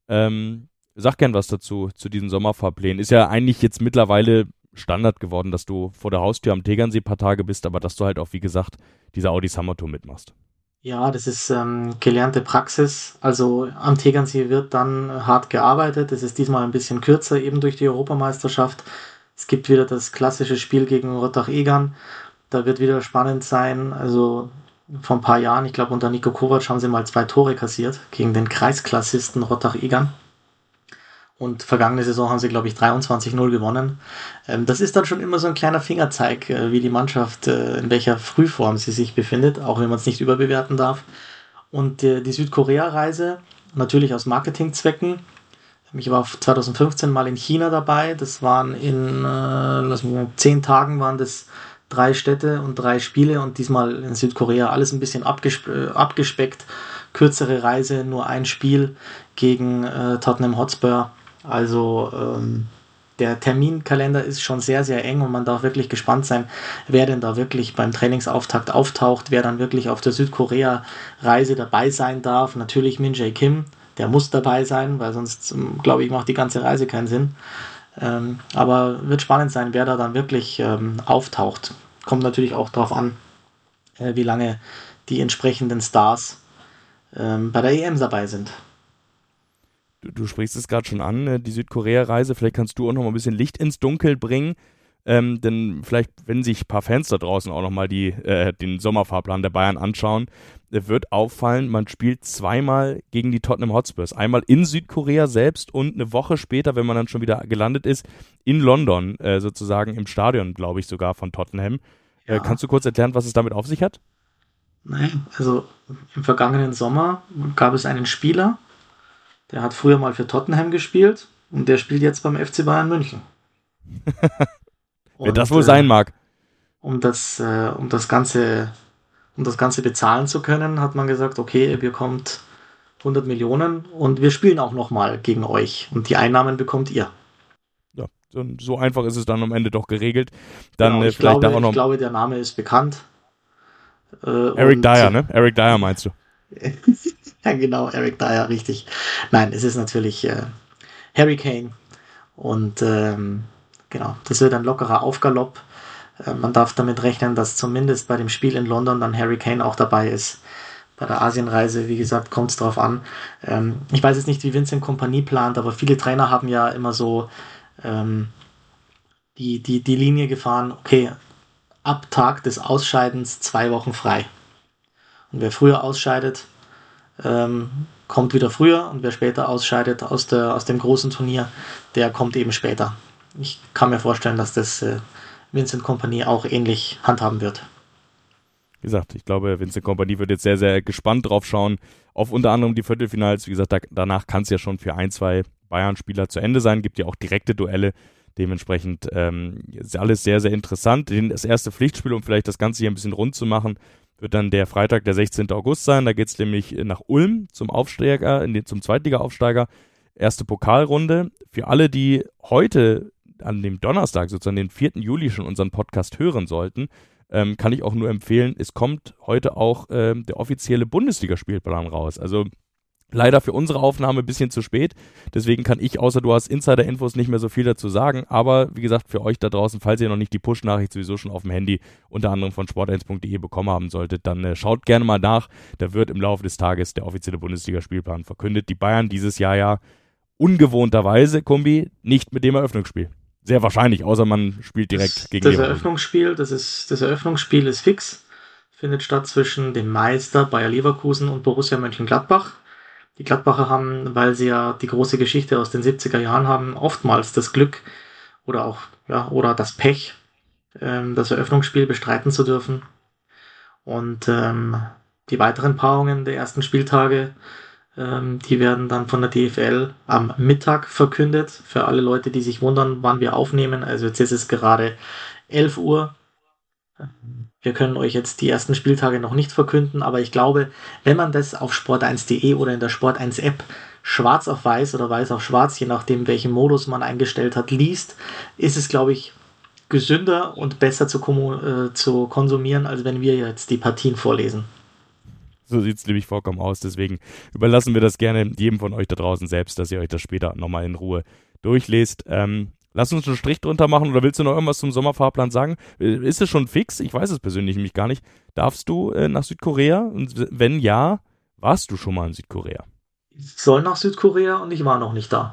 Sag gern was dazu, zu diesen Sommerfahrplänen. Ist ja eigentlich jetzt mittlerweile Standard geworden, dass du vor der Haustür am Tegernsee ein paar Tage bist, aber dass du halt auch, wie gesagt, diese Audi Summer Tour mitmachst. Ja, das ist gelernte Praxis. Also am Tegernsee wird dann hart gearbeitet. Es ist diesmal ein bisschen kürzer, eben durch die Europameisterschaft. Es gibt wieder das klassische Spiel gegen Rotach-Egern. Da wird wieder spannend sein. Also vor ein paar Jahren, ich glaube unter Niko Kovac haben sie mal 2 Tore kassiert gegen den Kreisklassisten Rotach-Egern. Und vergangene Saison haben sie, glaube ich, 23-0 gewonnen. Das ist dann schon immer so ein kleiner Fingerzeig, wie die Mannschaft, in welcher Frühform sie sich befindet, auch wenn man es nicht überbewerten darf. Und die Südkorea-Reise, natürlich aus Marketingzwecken. Ich war 2015 mal in China dabei. Das waren in 10 Tagen waren das 3 Städte und 3 Spiele. Und diesmal in Südkorea alles ein bisschen abgespeckt. Kürzere Reise, nur ein Spiel gegen Tottenham Hotspur. Also der Terminkalender ist schon sehr, sehr eng und man darf wirklich gespannt sein, wer denn da wirklich beim Trainingsauftakt auftaucht, wer dann wirklich auf der Südkorea-Reise dabei sein darf. Natürlich Min Jae Kim, der muss dabei sein, weil sonst, glaube ich, macht die ganze Reise keinen Sinn. Aber wird spannend sein, wer da dann wirklich auftaucht. Kommt natürlich auch darauf an, wie lange die entsprechenden Stars bei der EM dabei sind. Du sprichst es gerade schon an, die Südkorea-Reise, vielleicht kannst du auch noch mal ein bisschen Licht ins Dunkel bringen, denn vielleicht, wenn sich ein paar Fans da draußen auch noch mal den Sommerfahrplan der Bayern anschauen, wird auffallen, man spielt zweimal gegen die Tottenham Hotspurs. Einmal in Südkorea selbst und eine Woche später, wenn man dann schon wieder gelandet ist, in London, sozusagen im Stadion, glaube ich, sogar von Tottenham. Ja. Kannst du kurz erklären, was es damit auf sich hat? Nein, also im vergangenen Sommer gab es einen Spieler, der hat früher mal für Tottenham gespielt und der spielt jetzt beim FC Bayern München. Wer das wohl sein mag. Um das Ganze bezahlen zu können, hat man gesagt, okay, ihr bekommt 100 Millionen und wir spielen auch nochmal gegen euch und die Einnahmen bekommt ihr. Ja, so einfach ist es dann am Ende doch geregelt. Dann genau, ich glaube, der Name ist bekannt. Eric Dyer, ne? Eric Dyer meinst du? Ja, genau, Eric Dyer, richtig. Nein, es ist natürlich Harry Kane und genau, das wird ein lockerer Aufgalopp. Man darf damit rechnen, dass zumindest bei dem Spiel in London dann Harry Kane auch dabei ist. Bei der Asienreise, wie gesagt, kommt es drauf an. Ich weiß jetzt nicht, wie Vincent Kompany plant, aber viele Trainer haben ja immer so die Linie gefahren, okay, ab Tag des Ausscheidens 2 Wochen frei. Und wer früher ausscheidet, kommt wieder früher und wer später ausscheidet aus dem großen Turnier, der kommt eben später. Ich kann mir vorstellen, dass das Vincent Kompany auch ähnlich handhaben wird. Wie gesagt, ich glaube, Vincent Kompany wird jetzt sehr, sehr gespannt drauf schauen, auf unter anderem die Viertelfinals. Wie gesagt, danach kann es ja schon für 1-2 Bayern-Spieler zu Ende sein. Gibt ja auch direkte Duelle. Dementsprechend ist alles sehr, sehr interessant. Das erste Pflichtspiel, um vielleicht das Ganze hier ein bisschen rund zu machen, wird dann der Freitag, der 16. August sein. Da geht es nämlich nach Ulm zum zum Zweitliga-Aufsteiger. Erste Pokalrunde. Für alle, die heute an dem Donnerstag, sozusagen den 4. Juli schon unseren Podcast hören sollten, kann ich auch nur empfehlen, es kommt heute auch der offizielle Bundesligaspielplan raus. Also leider für unsere Aufnahme ein bisschen zu spät, deswegen kann ich, außer du hast Insider-Infos, nicht mehr so viel dazu sagen, aber wie gesagt, für euch da draußen, falls ihr noch nicht die Push-Nachricht sowieso schon auf dem Handy, unter anderem von sport1.de bekommen haben solltet, dann schaut gerne mal nach, da wird im Laufe des Tages der offizielle Bundesligaspielplan verkündet. Die Bayern dieses Jahr ja ungewohnterweise, Kombi, nicht mit dem Eröffnungsspiel. Sehr wahrscheinlich, außer man spielt direkt gegen das Eröffnungsspiel. Das Eröffnungsspiel ist fix, findet statt zwischen dem Meister Bayer Leverkusen und Borussia Mönchengladbach. Die Gladbacher haben, weil sie ja die große Geschichte aus den 70er Jahren haben, oftmals das Glück oder das Pech, das Eröffnungsspiel bestreiten zu dürfen. Und die weiteren Paarungen der ersten Spieltage, die werden dann von der DFL am Mittag verkündet. Für alle Leute, die sich wundern, wann wir aufnehmen. Also jetzt ist es gerade 11 Uhr. Wir können euch jetzt die ersten Spieltage noch nicht verkünden, aber ich glaube, wenn man das auf sport1.de oder in der Sport1-App schwarz auf weiß oder weiß auf schwarz, je nachdem welchen Modus man eingestellt hat, liest, ist es, glaube ich, gesünder und besser zu konsumieren, als wenn wir jetzt die Partien vorlesen. So sieht es nämlich vollkommen aus, deswegen überlassen wir das gerne jedem von euch da draußen selbst, dass ihr euch das später nochmal in Ruhe durchlest. Lass uns einen Strich drunter machen, oder willst du noch irgendwas zum Sommerfahrplan sagen? Ist es schon fix? Ich weiß es persönlich nämlich gar nicht. Darfst du nach Südkorea? Und wenn ja, warst du schon mal in Südkorea? Ich soll nach Südkorea und ich war noch nicht da.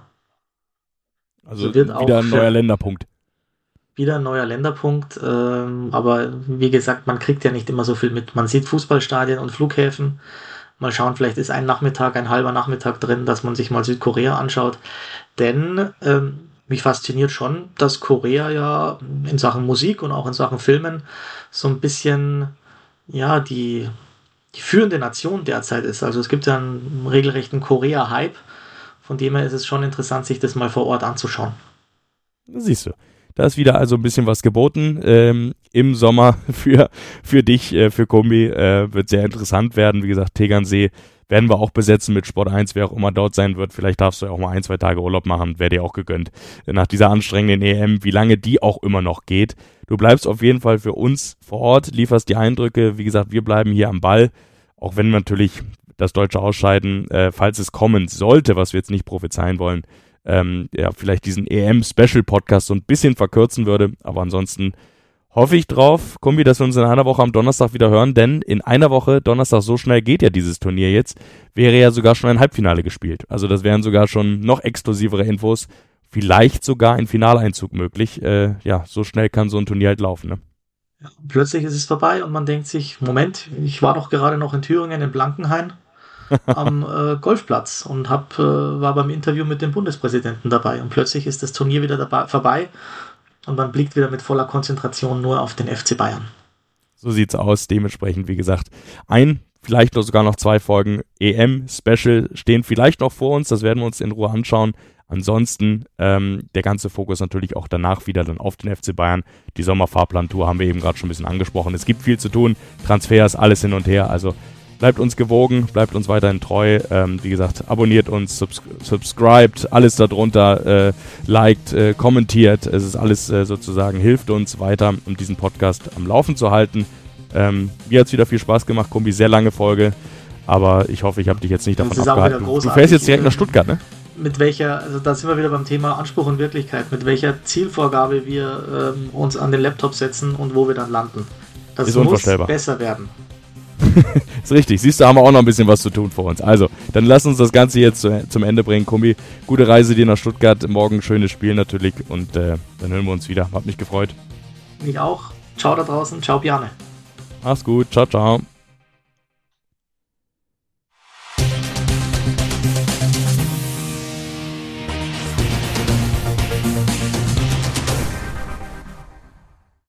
Also wieder ein neuer Länderpunkt. Wieder ein neuer Länderpunkt, aber wie gesagt, man kriegt ja nicht immer so viel mit. Man sieht Fußballstadien und Flughäfen. Mal schauen, vielleicht ist ein halber Nachmittag drin, dass man sich mal Südkorea anschaut. Denn mich fasziniert schon, dass Korea ja in Sachen Musik und auch in Sachen Filmen so ein bisschen ja die führende Nation derzeit ist. Also es gibt ja einen regelrechten Korea-Hype. Von dem her ist es schon interessant, sich das mal vor Ort anzuschauen. Siehst du. Da ist wieder also ein bisschen was geboten im Sommer für dich, für Kombi. Wird sehr interessant werden. Wie gesagt, Tegernsee werden wir auch besetzen mit Sport 1, wer auch immer dort sein wird. Vielleicht darfst du ja auch mal 1-2 Tage Urlaub machen, wäre dir auch gegönnt. Nach dieser anstrengenden EM, wie lange die auch immer noch geht. Du bleibst auf jeden Fall für uns vor Ort, lieferst die Eindrücke. Wie gesagt, wir bleiben hier am Ball, auch wenn natürlich das deutsche Ausscheiden, falls es kommen sollte, was wir jetzt nicht prophezeien wollen, vielleicht diesen EM-Special-Podcast so ein bisschen verkürzen würde. Aber ansonsten hoffe ich drauf, Kombi, dass wir uns in einer Woche am Donnerstag wieder hören, denn in einer Woche, Donnerstag, so schnell geht ja dieses Turnier jetzt, wäre ja sogar schon ein Halbfinale gespielt. Also das wären sogar schon noch exklusivere Infos, vielleicht sogar ein Finaleinzug möglich. So schnell kann so ein Turnier halt laufen, ne? Ja, plötzlich ist es vorbei und man denkt sich, Moment, ich war doch gerade noch in Thüringen in Blankenhain am Golfplatz und war beim Interview mit dem Bundespräsidenten dabei und plötzlich ist das Turnier wieder vorbei. Und man blickt wieder mit voller Konzentration nur auf den FC Bayern. So sieht's aus. Dementsprechend, wie gesagt, vielleicht sogar noch 2 Folgen EM-Special stehen vielleicht noch vor uns. Das werden wir uns in Ruhe anschauen. Ansonsten der ganze Fokus natürlich auch danach wieder dann auf den FC Bayern. Die Sommerfahrplan-Tour haben wir eben gerade schon ein bisschen angesprochen. Es gibt viel zu tun. Transfers, alles hin und her. Also bleibt uns gewogen, bleibt uns weiterhin treu. Wie gesagt, abonniert uns, subscribt, alles darunter, liked, kommentiert. Es ist alles sozusagen, hilft uns weiter, um diesen Podcast am Laufen zu halten. Mir hat es wieder viel Spaß gemacht, Kombi, sehr lange Folge. Aber ich hoffe, ich habe dich jetzt nicht davon abgehalten. Du fährst jetzt direkt nach Stuttgart, ne? Also da sind wir wieder beim Thema Anspruch und Wirklichkeit, mit welcher Zielvorgabe wir uns an den Laptop setzen und wo wir dann landen. Das ist muss unvorstellbar. Besser werden. Ist richtig. Siehst du, haben wir auch noch ein bisschen was zu tun vor uns. Also, dann lass uns das Ganze jetzt zum Ende bringen, Kombi. Gute Reise dir nach Stuttgart. Morgen schönes Spiel natürlich. Und dann hören wir uns wieder. Hat mich gefreut. Mich auch. Ciao da draußen. Ciao, Bjarne. Mach's gut. Ciao, ciao.